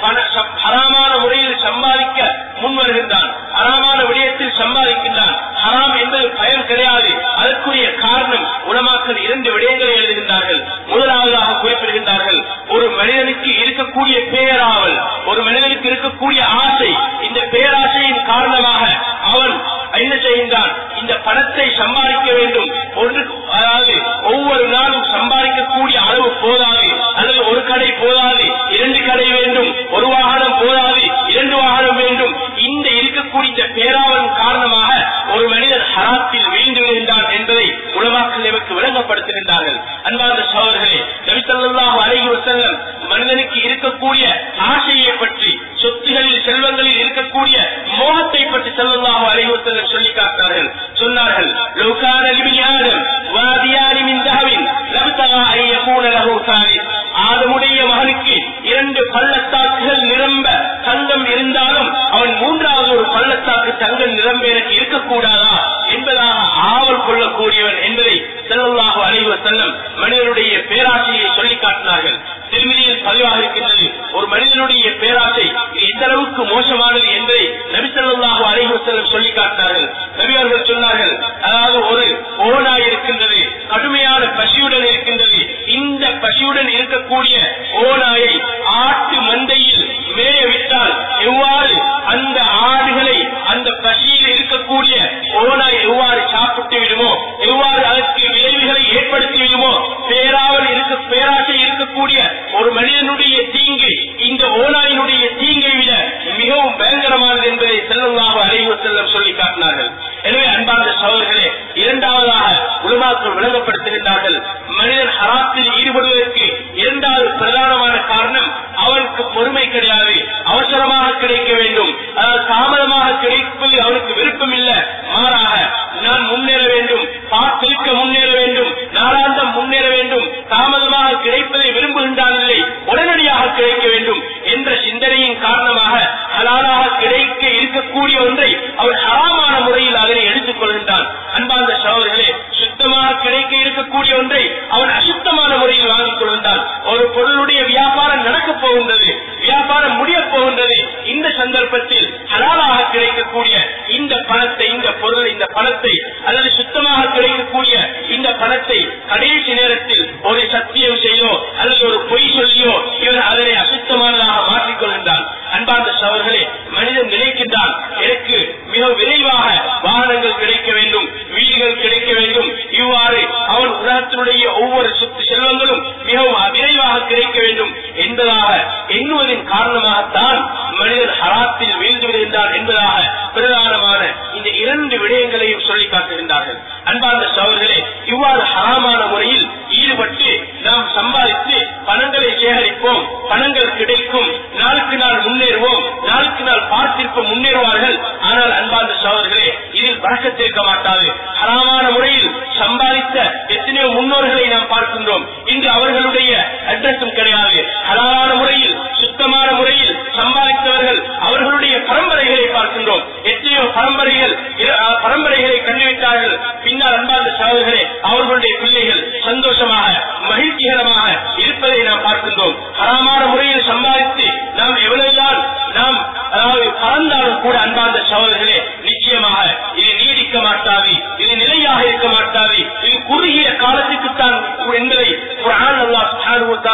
ஹராமான முறையில் சம்பாதிக்க முன் வருகின்றான், ஹராமான விடயத்தில் சம்பாதிக்கின்றான். ஹராம் என்பது பயம் கிடையாது. அதற்குரிய காரணம் உலமாக்கள் இரண்டு விடயங்களை எழுதுகின்றார்கள். முதலாவதாக குறிப்பிடுகின்றார்கள், ஒரு மனிதனுக்கு இருக்கக்கூடிய பேராவல், ஒரு மனிதனுக்கு இருக்கக்கூடிய ஆசை. இந்த பேராசையின் காரணமாக அவன் என்ன செய்கின்றான், இந்த பணத்தை சம்பாதிக்க வேண்டும். ஒன்று, அதாவது ஒவ்வொரு நாளும் சம்பாதிக்கக்கூடிய அளவு போதாது, அல்லது ஒரு கடை போதாது, இரண்டு கடை வேண்டும், ஒரு வாகனம் போதாது, இரண்டு வாகனம் வேண்டும். இந்த இருக்கக்கூடிய இந்த பேராவலின் காரணமாக ஒரு மனிதன் ஹராத்தில் வீழ்ந்து விடுகின்றான் என்பதை உலமாக்கள் நமக்கு விளங்கப்படுத்துகின்றார்கள். அன்பார்ந்த சகோதரர்களே, நபி ஸல்லல்லாஹு அலைஹி வஸல்லம் மனிதனுக்கு இருக்கக்கூடிய ஆசையை பற்றி, சொத்துகளில் செல்வங்களில் இருக்கக்கூடிய மோகத்தை பற்றி ஸல்லல்லாஹு அலைஹி வஸல்லம் சொல்லி காட்டினார்கள். சொன்னார்கள், லவ் கான லிபினி ஆதம் வாதியானி மின் தஹவின் லப்தகா அன் யகூன லஹு சாலிஸ். ஆதமுடைய மகனுக்கு இரண்டு பள்ளத்தாக்குகள் நிரம்ப தங்கம் இருந்தாலும் அவன் மூன்றாவது ஒரு பள்ளத்தாக்கு தங்கம் நிரம்ப எனக்கு இருக்கக்கூடாதா என்பதாக ஆவல் கொள்ளக்கூடியவன் என்பதை ஸல்லல்லாஹு அலைஹி வஸல்லம் மனிதனுடைய பேராசையை சொல்லி காட்டினார்கள். திருமதியில் பதிவாக இருக்கின்றது, ஒரு மனிதனுடைய பேராசை எந்த அளவுக்கு மோசமானது என்பதை நபி ஸல்லல்லாஹு அலைஹி வஸல்லம் சொல்லி காட்டினார்கள். நபி அவர்கள் சொன்னார்கள், அதாவது ஒரு ஓநாய் இருக்கின்றது, கடுமையான பசியுடன் இருக்கின்றது. இந்த பசியுடன் இருக்கக்கூடிய ஓநாயை ஆட்டு மந்தையில் மேய விட்டால் எவ்வாறு அந்த ஆடுகளை அந்த பசியில் இருக்கக்கூடிய ஓநாய் எவ்வாறு சாப்பிட்டு விடுமோ, எவ்வாறு அதற்கு விளைவுகளை ஏற்படுத்தி விடுமோ, பேராவல் இருக்க பேராசை இருக்கக்கூடிய ஒரு மனிதனுடைய தீங்கு இந்த ஓநாயினுடைய தீங்கை விட மிகவும் பயங்கரமானது என்பதை ஸல்லல்லாஹு அலைஹி வஸல்லம் சொல்லி காட்டினார்கள். எனவே அன்பார்ந்த சகோதரர்களே, இரண்டாவதாக உலமாக்கள் விளங்கப்படுத்துகின்றார்கள், மனிதன் ஹராத்தில் ஈடுபடுவதற்கு இரண்டாவது பிரதானமான காரணம் அவனுக்கு பொறுமை கிடையாது. அவசரமாக கிடைக்க வேண்டும், தாமதமாக கிடைப்பது அவனுக்கு விருப்பம் இல்லை. மாறாக நான் முன்னேற வேண்டும், பார்த்திருக்க முன்னேற வேண்டும், நாளாந்தம் முன்னேற வேண்டும், தாமதமாக கிடைப்பதை விரும்புகின்றான் இல்லை, உடனடியாக கிடைக்க வேண்டும் என்ற சிந்தனையின் காரணமாக ஹலாலாக கிடைக்க இருக்கக்கூடிய ஒன்றை அவன் ஹராமான முறையில் அதனை எடுத்துக் கொள்கின்றான். அன்பார்ந்த சகோதரர்களே, சுத்தமாக கிடைக்க இருக்கக்கூடிய ஒன்றை அவன் அசுத்தமான முறையில் வாங்கிக் கொள்கின்றான். ஒரு பொருளுடைய வியாபாரம் நடக்கப் போகின்றது, வியாபாரம் முடியப் போகின்றது. இந்த சந்தர்ப்பத்தில் ஹலாலாக கிடைக்கக்கூடிய இந்த பணத்தை, இந்த பொருள், இந்த பணத்தை அல்லது சுத்தமாக கிடைக்கக்கூடிய இந்த பணத்தை கடைசி நேரத்தில் ஒரு சத்தியம் செய்யோ அல்லது ஒரு பொய் சொல்லியோ இவன் அதனை அசுத்தமானதாக மாற்றிக் கொள்கின்றான். அன்பார்ந்த சகோதரர்களே, மனிதன் நினைக்கின்றான், எனக்கு மிக விரைவாக வாகனங்கள் கிடைக்க வேண்டும், வீடுகள் கிடைக்க வேண்டும். இவ்வாறு அவன் உலகத்தினுடைய ஒவ்வொரு சொத்து செல்வங்களும் மிகவும் விரைவாக கிடைக்க வேண்டும் என்பதாக எண்ணுவதன் காரணமாகத்தான் மனிதன் ஹராத்தில் வீழ்ந்து விடுகின்றான் என்பதாக பிரதானமான இந்த இரண்டு விடயங்களையும் சொல்லி காட்டுகின்றார்கள். அன்பார்ந்த சகோதரர்களே, இவ்வாறு ஹராமான முறையில் ஈடுபட்டு நாம் சம்பாதித்து பணங்களை சேகரிப்போம், பணங்கள் கிடைக்கும், நாளுக்கு நாள் முன்னேறுவோம், நாளுக்கு நாள் பார்த்திருப்போம், முன்னேறுவார்கள். ஆனால் அன்பார்ந்த சகோதரர்களே, இதில் பறக்கத்திருக்க மாட்டாது. ஹராமான முறையில் சம்பாதித்த எத்தனையோ முன்னோர்களை நாம் பார்க்கின்றோம், இன்று அவர்களுடைய அட்ரஸும் கிடையாது. ஹலாலான முறையில் சுத்தமான முறையில் சம்பாதித்தவர்கள் அவர்களுடைய பரம்பரைகளை பார்க்கின்றோம். எத்தனையோ பரம்பரைகள் பரம்பரைகளை கண்டுவிட்டார்கள். பின்னால் அன்பார்ந்த சகோதரர்களே, அவர்களுடைய பிள்ளைகள் சந்தோஷமாக மகிழ்ச்சிகரமாக இருப்பதை நாம் பார்க்கின்றோம். ஹராமான முறையில் சம்பாதித்து நாம் எவ்வளவுதான் நாம் அதாவது பறந்தாலும் கூட அன்பார்ந்த சகோதரர்களே, நிச்சயமாக இது நீடிக்க மாட்டாது, இது நிலையாக இருக்க மாட்டாது, இது குறுகிய காலத்துக்குத்தான் என்பதை குர்ஆன் அல்லாஹ் சுப்ஹானஹு வ தஆலா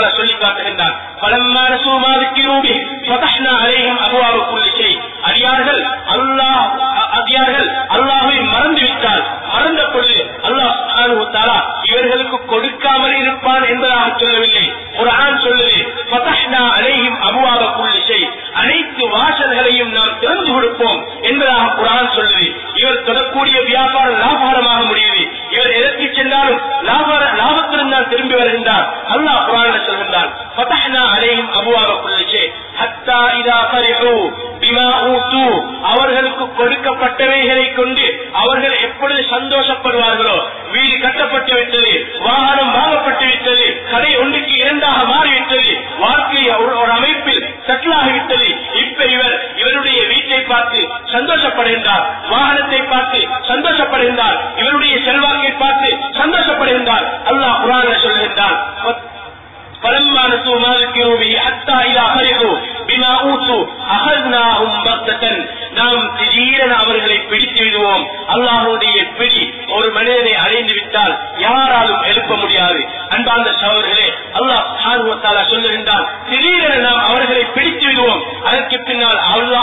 காட்டுகின்றார். பலம்மா நஸூ மா ذكروا به فتحنا عليهم ابواب كل شيء. அடியார்கள் அல்லாஹ் அடியார்கள் அல்லாஹ்வை மறந்து விட்டால் மறந்த பொழுது அல்லாஹ் சுப்ஹானஹு வ தஆலா இவர்களுக்கு கொடுக்காமல் இருப்பான் என்பதாக சொல்லவில்லை. குர்ஆன் சொல்லுது ஃபதஹ்னா அலைஹிம் அபுவாப குல்லி ஷை, அனைத்து வாசல்களையும் நாம் திறந்து கொடுப்போம் என்பதாக குர்ஆன் சொல்லுது. இவர் தொடக்கூடிய வியாபாரம் லாபகரமாக முடியுது. இவர் எதற்கு சென்றாலும் லாபத்துடன் தான் திரும்பி வருகின்றார். அல்லாஹ் குர்ஆனில் சொல்கின்றான் ஃபதஹ்னா அலைஹிம் அபுவாப குல்லி ஷை ஹத்தா இதா ஃபரிஹு பிமா ஊது, அவர்களுக்கு கொடுக்கப்பட்டவைகளை கொண்டு அவர்கள் எப்பொழுது சந்தோஷப்படுவார்களோ, வீடு கட்டப்பட்டு விட்டது, வாகனம் வாங்கப்பட்டு விட்டது, கடை ஒன்றுக்கு இரண்டாக மாறிவிட்டது, வாழ்க்கை ஒரு அமைப்பில் செட்டில் ஆகிவிட்டது. இப்ப இவர் இவருடைய வீட்டை பார்த்து சந்தோஷப்படுகின்றார், வாகனத்தை பார்த்து சந்தோஷப்படுகின்றார், இவருடைய செல்வாக்கை பார்த்து சந்தோஷப்படுகின்றார். அல்லாஹ் குர்ஆனில் சொல்கின்றான் فلما نسوا ما ذكروا به حتى إذا فرحوا بما أوتوا أخذناهم بغتة, நாம் திடீரென அவர்களை பிடித்து விடுவோம். அல்லாஹ்வுடைய பிடி ஒரு மனிதனை அடைந்து விட்டால் யாராலும் எழுப்ப முடியாது. அன்பார்ந்த சகோதரர்களே, அல்லாஹ் சுப்ஹானஹு வ தஆலா சொல்லுகின்றான் திடீரென நாம் அவர்களை பிடித்து விடுவோம். அதற்கு பின்னால்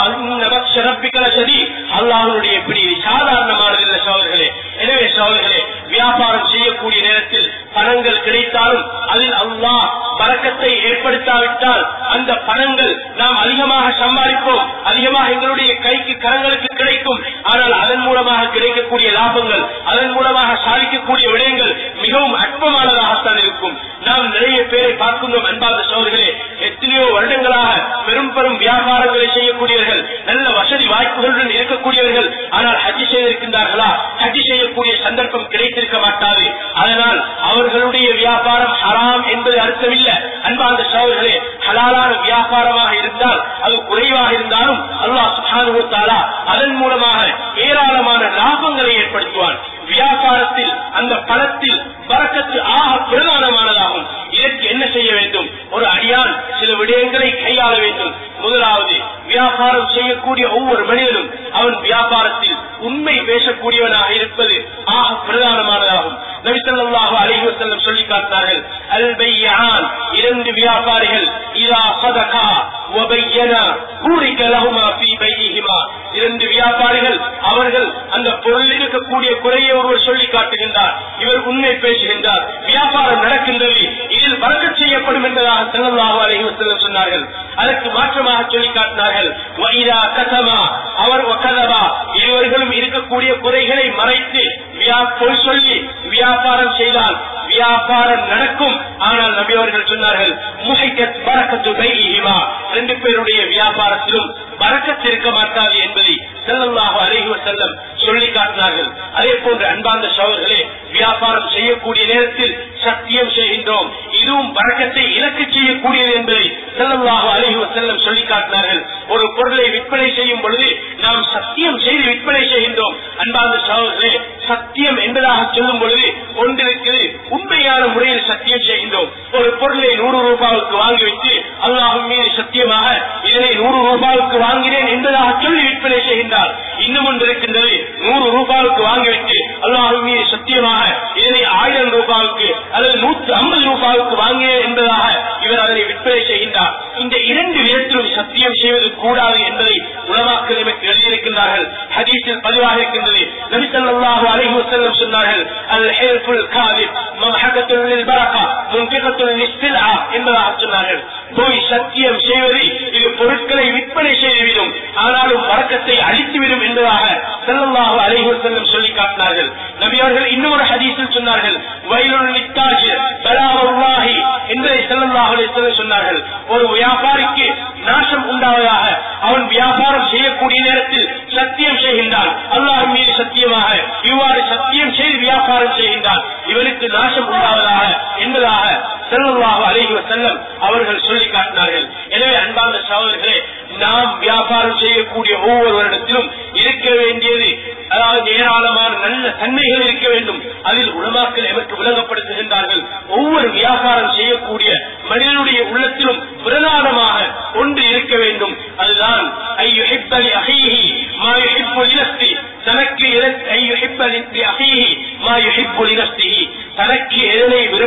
அல்லாஹ்வுடைய பிடி சாதாரணமானதில்லை சகோதரர்களே. எனவே சகோதரர்களே, வியாபாரம் செய்யக்கூடிய நேரத்தில் பணங்கள் கிடைத்தாலும் அதில் அல்லாஹ் பரக்கத்தை ஏற்படுத்தாவிட்டால் அந்த பணங்கள் நாம் அதிகமாக சம்பாதிப்போம், அதிகமாக எங்களுடைய கைக்கு கரங்களுக்கு கிடைக்கும். ஆனால் அதன் மூலமாக கிடைக்கக்கூடிய லாபங்கள், அதன் மூலமாக சாதிக்கக்கூடிய விடயங்கள் மிகவும் அற்பமானதாகத்தான் இருக்கும். நாம் நிறைய பேரை பார்க்கின்றோம். அன்பார்ந்த சகோதரர்களே, எத்தனையோ வருடங்களாக பெரும் பெரும் வியாபாரங்களை செய்யக்கூடியவர்கள், நல்ல வசதி வாய்ப்புகளுடன் இருக்கக்கூடியவர்கள், ஆனால் ஹஜ் செய்திருக்கின்றார்களா? ஹஜ் செய்யக்கூடிய சந்தர்ப்பம் கிடைத்திருக்க மாட்டாது. அதனால் அவர்களுடைய வியாபாரம் ஹராம் என்பது அர்த்தமில்லை. அன்பார்ந்த சகோதரர்களே, ஹலாலான வியாபாரமாக இருந்தால் அது குறைவாக இருந்தாலும் அல்லாஹ் சுப்ஹானஹு வ தஆலா அதன் மூலமாக ஏராளமான லாபங்களை ஏற்படுத்துவான். வியாபாரத்தில் அந்த பணத்தில் பரக்கத்து ஆக பிரதானமானதாகும். இதற்கு என்ன செய்ய வேண்டும்? ஒரு அடியான் சில விடயங்களை கையாள வேண்டும். முதலாவது, வியாபாரம் செய்யக்கூடிய ஒவ்வொரு மனிதனும் அவன் வியாபாரத்தில் உண்மை பேசக்கூடியவனாக இருப்பது ஆக பிரதானமானதாகும். நபி ஸல்லல்லாஹு அலைஹி வஸல்லம் சொல்லி காட்டினார்கள், அல் பையான், இரண்டு வியாபாரிகள், இதா ஸதகா வ பையனா பூரிக லஹுமா ஃபீ பையிஹிமா, இரண்டு வியாபாரிகள் அவர்கள் அந்த பொருளில் இருக்கக்கூடிய குறையை ஒருவர் சொல்லி காட்டுகின்றார், இவர் உண்மை பேசுகின்றார், வியாபாரம் நடக்கின்றது, இதில் பரக்கத் செய்யப்படும் என்பதாக ஸல்லல்லாஹு அலைஹி வஸல்லம் சொன்னார்கள். அதற்கு மாற்றமாக சொல்லி காட்டினார்கள், வ இதா கஸமா அவர் வ கஸபா, இருவர்களும் இருக்கக்கூடிய குறைகளை மறைத்து பொய் சொல்லி வியாபாரம் செய்தால் வியாபாரம் நடக்கும். ஆனால் நபி அவர்கள் சொன்னார்கள், முஹைக்கத் பரக்கத்து பைஹிமா, ரெண்டு பேருடைய வியாபாரத்திலும் பரக்கத் இருக்க மாட்டாது என்பதை ஸல்லல்லாஹு அலைஹி வஸல்லம் சொல்லி காட்டினார்கள். அதே போன்று அன்பார்ந்த சகோதரர்களே, வியாபாரம் செய்யக்கூடிய நேரத்தில் சத்தியம் செய்கின்றோம், இதுவும் பரக்கத்தை இலக்கு செய்யக்கூடியது என்பதை ஸல்லல்லாஹு அலைஹி வஸல்லம் சொல்லி காட்டினார்கள். ஒரு பொருளை விற்பனை செய்யும் பொழுது நாம் சத்தியம் செய்து விற்பனை செய்கின்றோம். அன்பார்ந்த சகோதரர்களே, சத்தியம் என்பதாக சொல்லும் பொழுது ஒன்றிற்கு உண்மையான முறையில் சத்தியம் செய்கின்றோம். ஒரு பொருளை நூறு ரூபாவுக்கு வாங்கிவிட்டு அல்லாஹ்வின் மீது சத்தியமாக இதனை நூறு ரூபாவுக்கு வாங்கினேன் என்பதாக சொல்லி விற்பனை செய்கின்றார். இன்னும் ஒன்று இருக்கின்றது, நூறு ரூபாவுக்கு வாங்கிவிட்டு அல்லாஹ்வின் மீது சத்தியமாக இதனை ஆயிரம் ரூபாவுக்கு அல்லது நூற்று ஐம்பது ரூபாவுக்கு வாங்கினேன் என்பதாக இவர் அதனை விற்பனை செய்கின்றார். இந்த இரண்டு விதத்திலும் சத்தியம் செய்வது கூடாது என்பதை உலமாக்கள் நமக்கு எழுதியிருக்கின்றார்கள். ஹதீஸில் பதிவாக இருக்கின்றது. நபி ஸல்லல்லாஹு அலைஹி வஸல்லம் சொன்னார்கள், அல் ஹில்ஃபுல் காதிப் மம்ஹகத்துல் லில் பரக்கா முன்ஃபிகத்துல் லிஸ்ஸில்ஆ என்பதாக சொன்னார்கள். போய் சத்தியம் செய்வது இது பொருட்களை விற்பனை செய்துவிடும், ஆனாலும் பரக்கத்தை அழித்துவிடும் என்பதாக ஸல்லல்லாஹு அலைஹி வஸல்லம் சொல்லி காட்டினார்கள். நபி அவர்கள் இன்னொரு ஹதீஸில் சொன்னார்கள், வயலுல் லித்தாஜிர் பலாவல்லாஹி என்பதை ஸல்லல்லாஹு அலைஹி வஸல்லம் சொன்னார்கள். ஒரு வியாபாரிக்கு நாசம் உண்டாவதாக, அவன் வியாபாரம் செய்யக்கூடிய நேரத்தில் சத்தியம் செய்கின்றான், அல்லாஹ் மீது சத்தியமாக இவ்வாறு சத்தியம் செய்து வியாபாரம் செய்கின்றான், இவனுக்கு நாசம் உண்டாவதாக என்பதாக ஸல்லல்லாஹு அலைஹி வஸல்லம் அவர்கள் சொல்லி காட்டினார்கள். எனவே அன்பார்ந்த சகோதரர்களே, நாம் வியாபாரம் செய்யக்கூடிய ஒவ்வொரு வருடத்திலும் இருக்க வேண்டியது, அதாவது ஏராளமான நல்ல தன்மைகள் இருக்க வேண்டும். அதில் உலமாக்கள் எமக்கு விளங்கப்படுத்துகின்றார்கள், ஒவ்வொரு வியாபாரம் செய்யக்கூடிய மனிதனுடைய உள்ளத்திலும் பிரதானமாக ஒன்று இருக்க வேண்டும். அதுதான் ஐயுஹிப்ப லி அஹீஹி மா யுஹிப்பு லினஃப்ஸிஹி, தனக்கு ஐயுஹிப்ப லி அஹீஹி மா யுஹிப்பு லினஃப்ஸிஹி, தனக்கு எதனை விரும்புகின்றார்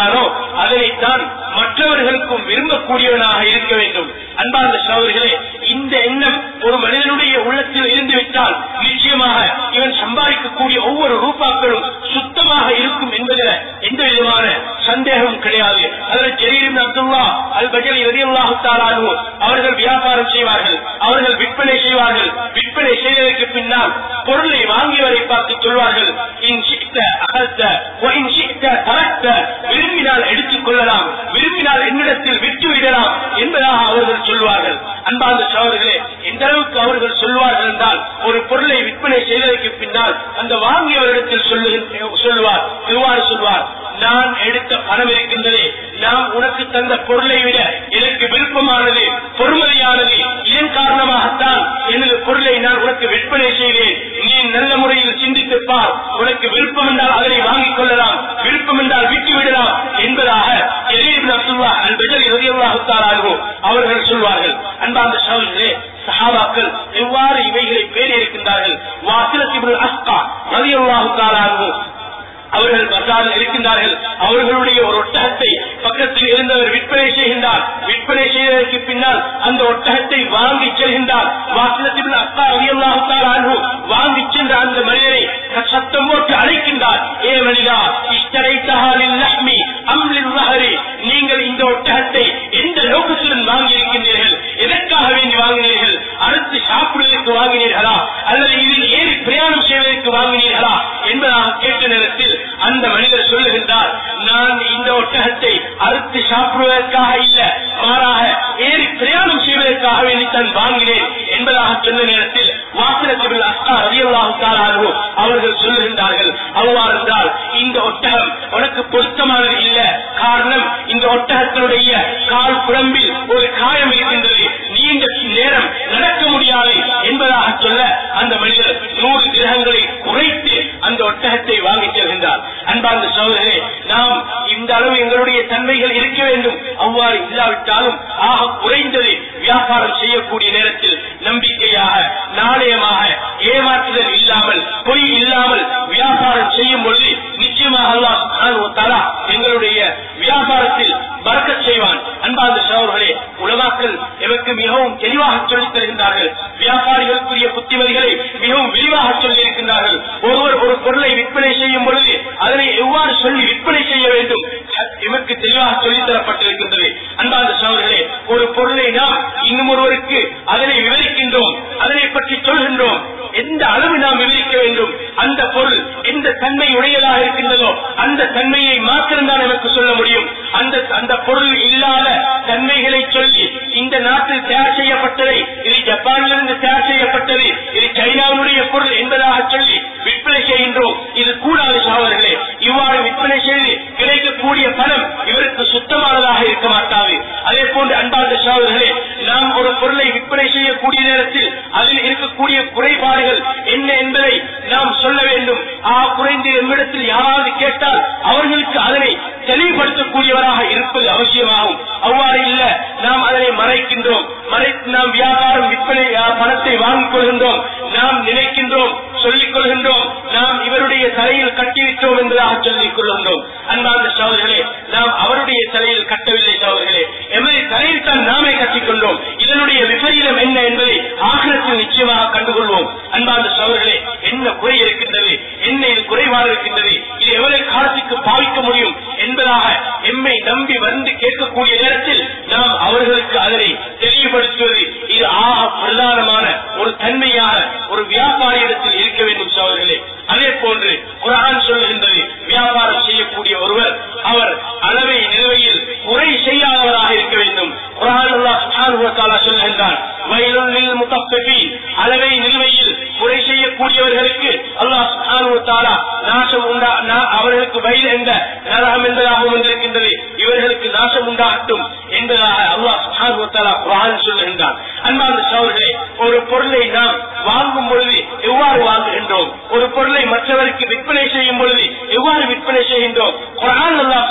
விரும்புகிறானோ அதனைத்தான் மற்றவர்களுக்கும் விரும்பக்கூடியவனாக இருக்க வேண்டும். அன்பார்ந்த சகோதரர்களே, இந்த எண்ணம் ஒரு மனிதனுடைய உள்ளத்தில் இருந்துவிட்டால் நிச்சயமாக இவன் சம்பாதிக்கக்கூடிய ஒவ்வொரு ரூபாக்களும் சுத்தமாக இருக்கும் என்பதில் எந்த விதமான சந்தேகமும் கிடையாது. அதில் ஜரீர் இப்னு அப்துல்லா அல் பஜலி ரலியல்லாஹு தஆலா அன்ஹு அவர்கள் வியாபாரம் செய்வார்கள், அவர்கள் விற்பனை செய்வார்கள். விற்பனை செய்ததற்கு பின்னால் பொருளை வாங்கியவரை பார்த்து சொல்வார்கள், இன் ஷி'த அகல்த வ இன் ஷி'த தரக்த, விரும்பினால் எடுத்துக் கொள்ளலாம், விரும்பினால் என்னிடத்தில் விட்டுவிடலாம் என்பதாக அவர்கள் சொல்வார்கள். அன்பார்ந்த சகோதரர்களே, எந்த அளவுக்கு அவர்கள் சொல்வார்கள் என்றால், ஒரு பொருளை விற்பனை செய்ததற்கு பின்னால் அந்த வாங்கியவரிடத்தில் சொல்லுவார், இவ்வாறு சொல்வார், நான் எடுத்த பணம் இருக்கின்றதே, நாம் உனக்கு தந்த பொருளை விட எனக்கு விருப்பமானது, பொறுமதியானது, இதன் காரணமாகத்தான் எனது பொருளை நான் உனக்கு விற்பனை செய்தேன். நீ நல்ல முறையில் சிந்தித்துப் பார், உனக்கு விருப்பம் என்றால் அதனை வாங்கிக் கொள்ளலாம், விருப்பம் என்றால் விட்டுவிடலாம் என்பதாக ஜரீர் இப்னு அப்துல்லா அல் பஜலி ரலியல்லாஹு தஆலா அன்ஹு அவர்கள் சொல்வார்கள். அன்பார்ந்த சகோதரர்களே, சஹாபாக்கள் எவ்வாறு இவைகளை பேணி இருக்கின்றார்கள். வாசிலத் இப்னு அஸ்கா ரலியல்லாஹு தஆலா அன்ஹு அவர்கள் பஜாரில் இருக்கின்றார்கள். அவர்களுடைய ஒரு ஒட்டகத்தை பக்கத்தில் இருந்தவர் விற்பனை செய்கின்றார். விற்பனை செய்ததற்கு பின்னால் அந்த ஒட்டகத்தை வாங்கி செல்கின்றார். வாசிலத் இப்னு அஸ்கா ரலியல்லாஹு தஆலா அன்ஹு வாங்கி சென்ற அந்த மனிதரை சத்தம் போட்டு அழைக்கின்றார், ஏ மனிதா, இஷ்தரைத்தஹா லில்லஹ்மி அம் லில்ஸஹரி, நீங்கள் இந்த ஒட்டகத்தை எந்த நோக்கத்துடன் வாங்கி இருக்கின்றீர்கள், எதற்காக வேண்டி வாங்கினீர்கள், அறுத்து சாப்பிடுவதற்கு வாங்கினீர்களா அல்லது இதில் ஏறி பிரயாணம் செய்வதற்கு வாங்கினீர்களா என்பதாக கேட்ட நேரத்தில் அந்த மனிதர் சொல்லுகின்றார், நான் இந்த ஒட்டகத்தை அறுத்து சாப்பிடுவதற்காக இல்ல, மாறாக ஏறி பிரயாணம் செய்வதற்காக வேண்டி தான் வாங்கினேன் என்பதாக சொன்ன நேரத்தில் வாசிலத் இப்னு அஸ்கா ரலியல்லாஹு தஆலா அன்ஹு அவர்கள் சொல்லுகின்றார்கள், அவ்வாறு என்றால் இந்த ஒட்டகம் உனக்கு பொருத்தமானது இல்ல. காரணம், இந்த ஒட்டகத்தினுடைய கால் குழம்பில் ஒரு காயம் இருக்கின்றது, நீண்ட நேரம் நடக்க முடியாது என்பதாக சொல்ல அந்த மனிதர் நூறு கிரகங்களை குறைத்து அந்த ஒட்டகத்தை வாங்கிச் செல்கின்றார். அன்பார்ந்த சகோதரரே, நாம் இந்த அளவு எங்களுடைய தன்மைகள் இருக்க வேண்டும். அவ்வாறு இல்லாவிட்டாலும் ஆக குறைந்தது வியாபாரம் செய்யக்கூடிய நேரத்தில் நம்பிக்கையாக, நாணயமாக, ஏமாற்றுதல் இல்லாமல், பொய் இல்லாமல் வியாபாரம் செய்யும் பொழுது நிச்சயமாக அல்லாஹ் சுப்ஹானஹு வ தஆலா எங்களுடைய வியாபாரத்தில் பரக்கத் செய்வான். அன்பார்ந்த சகோதரர்களே, உலமாக்கள் எமக்கு மிகவும் தெளிவாக சொல்லித் தருகின்றார்கள். வியாபாரிகளுக்குரிய புத்திமதிகளை மிகவும் விரிவாக சொல்லி இருக்கின்றார்கள். ஒருவர் ஒரு பொருளை விற்பனை செய்யும் பொழுது அதனை எவ்வாறு சொல்லி விற்பனை செய்ய வேண்டும் எமக்கு தெளிவாக சொல்லித் தரப்பட்டிருக்கின்றது. அன்பார்ந்த சகோதரர்களே, ஒரு பொருளை நாம் இன்னும் ஒருவருக்கு அதனை விவரிக்கின்றோம், அதனை பற்றி சொல்கின்றோம். எந்த அளவு நாம் விவரிக்க வேண்டும், அந்த பொருள் எந்த தன்மை உடையதாக இருக்கின்றதோ அந்த தன்மையை மாத்திரம்தான் எனக்கு சொல்ல முடியும். அந்த அந்த பொருள் இல்லாத தன்மைகளை சொல்லி இந்த நாட்டில் தயார் செய்யப்பட்டதை, இது ஜப்பானிலிருந்து தயார் செய்யப்பட்டது, இது சைனாவுடைய பொருள் என்பதாக சொல்லி விற்பனை செய்கின்றோம். இது கூடாது சகோதரர்களே. இவ்வாறு விற்பனை செய்து கிடைக்கக்கூடிய பணம் இவருக்கு சுத்தமானதாக இருக்க மாட்டாது. அதே போன்று அன்பார்ந்த சகோதரர்களே, நாம் ஒரு பொருளை விற்பனை செய்யக்கூடிய நேரத்தில் அதில் இருக்கக்கூடிய குறைபாடுகள் என்ன என்பதை நாம் சொல்ல வேண்டும். ஆ குறைந்து எம்மிடத்தில் யாராவது கேட்டால் அவர்களுக்கு அதனை தெளிவுபடுத்தக்கூடியவராக இருப்பது அவசியமாகும். அவ்வாறு இல்ல, நாம் அதனை மறைக்கின்றோம், மறைத்து நாம் வியாபாரம் விற்பனை பணத்தை வாங்கிக் கொள்கின்றோம், நாம் நினைக்கின்றோம், சொல்லிக் கொள்கின்றோம், நாம் இவருடைய தலையில் கட்டிவிட்டோம் என்பதாக சொல்லிக் கொள்கின்றோம். அன்பார்ந்த சகோதரர்களே, நாம் அவருடைய தலையில் கட்டவில்லை சகோதரர்களே, எமது தலையில் தான் நாமே கட்டிக்கொண்டோம். இதனுடைய விபரீதம் என்ன என்பதை ஆகிரத்தில் நிச்சயமாக கண்டுகொள்வோம். அன்பார்ந்த சகோதரர்களே, என்ன குறை இருக்கின்றது, என்ன இது குறைபாடு இருக்கின்றது, இது எவ்வளவு காலத்துக்கு பாவிக்க முடியும் என்பதாக எம்மை நம்பி வந்து கேட்கக்கூடிய நேரத்தில் நாம் அவர்களுக்கு அதனை தெளிவுபடுத்துவது இது ஆக பிரதானமான ஒரு தன்மையாக ஒரு வியாபாரியிடத்தில் இருக்க வேண்டும் சகோதரர்களே. அதே போன்று குர்ஆன் சொல்லுகின்றது, வியாபாரம் செய்யக்கூடிய ஒருவர் அவர் அளவை நிலுவையில் குறை செய்யாதவராக இருக்க வேண்டும். குர்ஆன் அல்லாஹ் சுப்ஹானஹு வ தஆலா சொல்லுகின்றான், வயலுல் லில் முத்தஃபிஃபீன், அளவை நிலுவையில் குறை செய்யக்கூடியவர்களுக்கு அல்லாஹ் சுப்ஹானஹு வ தஆலா நாசம் உண்டா, அவர்களுக்கு வயல் என்ற நரகம் என்பதாகவும் வந்திருக்கின்றது, இவர்களுக்கு நாசம் உண்டாகட்டும் என்பதாக அல்லாஹ் சுப்ஹானஹு வ தஆலா குர்ஆன் சொல்லுகின்றான். அன்பார்ந்த சகோதரர்களே, ஒரு பொருளை நாம் வாங்கும் பொழுது எவ்வாறு வாங்குகின்றோம், ஒரு பொருளை மற்றவருக்கு விற்பனை செய்யும் பொழுது எவ்வாறு விற்பனை செய்கின்றோம், குர்ஆன் அல்லாஹ் சுப்ஹானஹு வ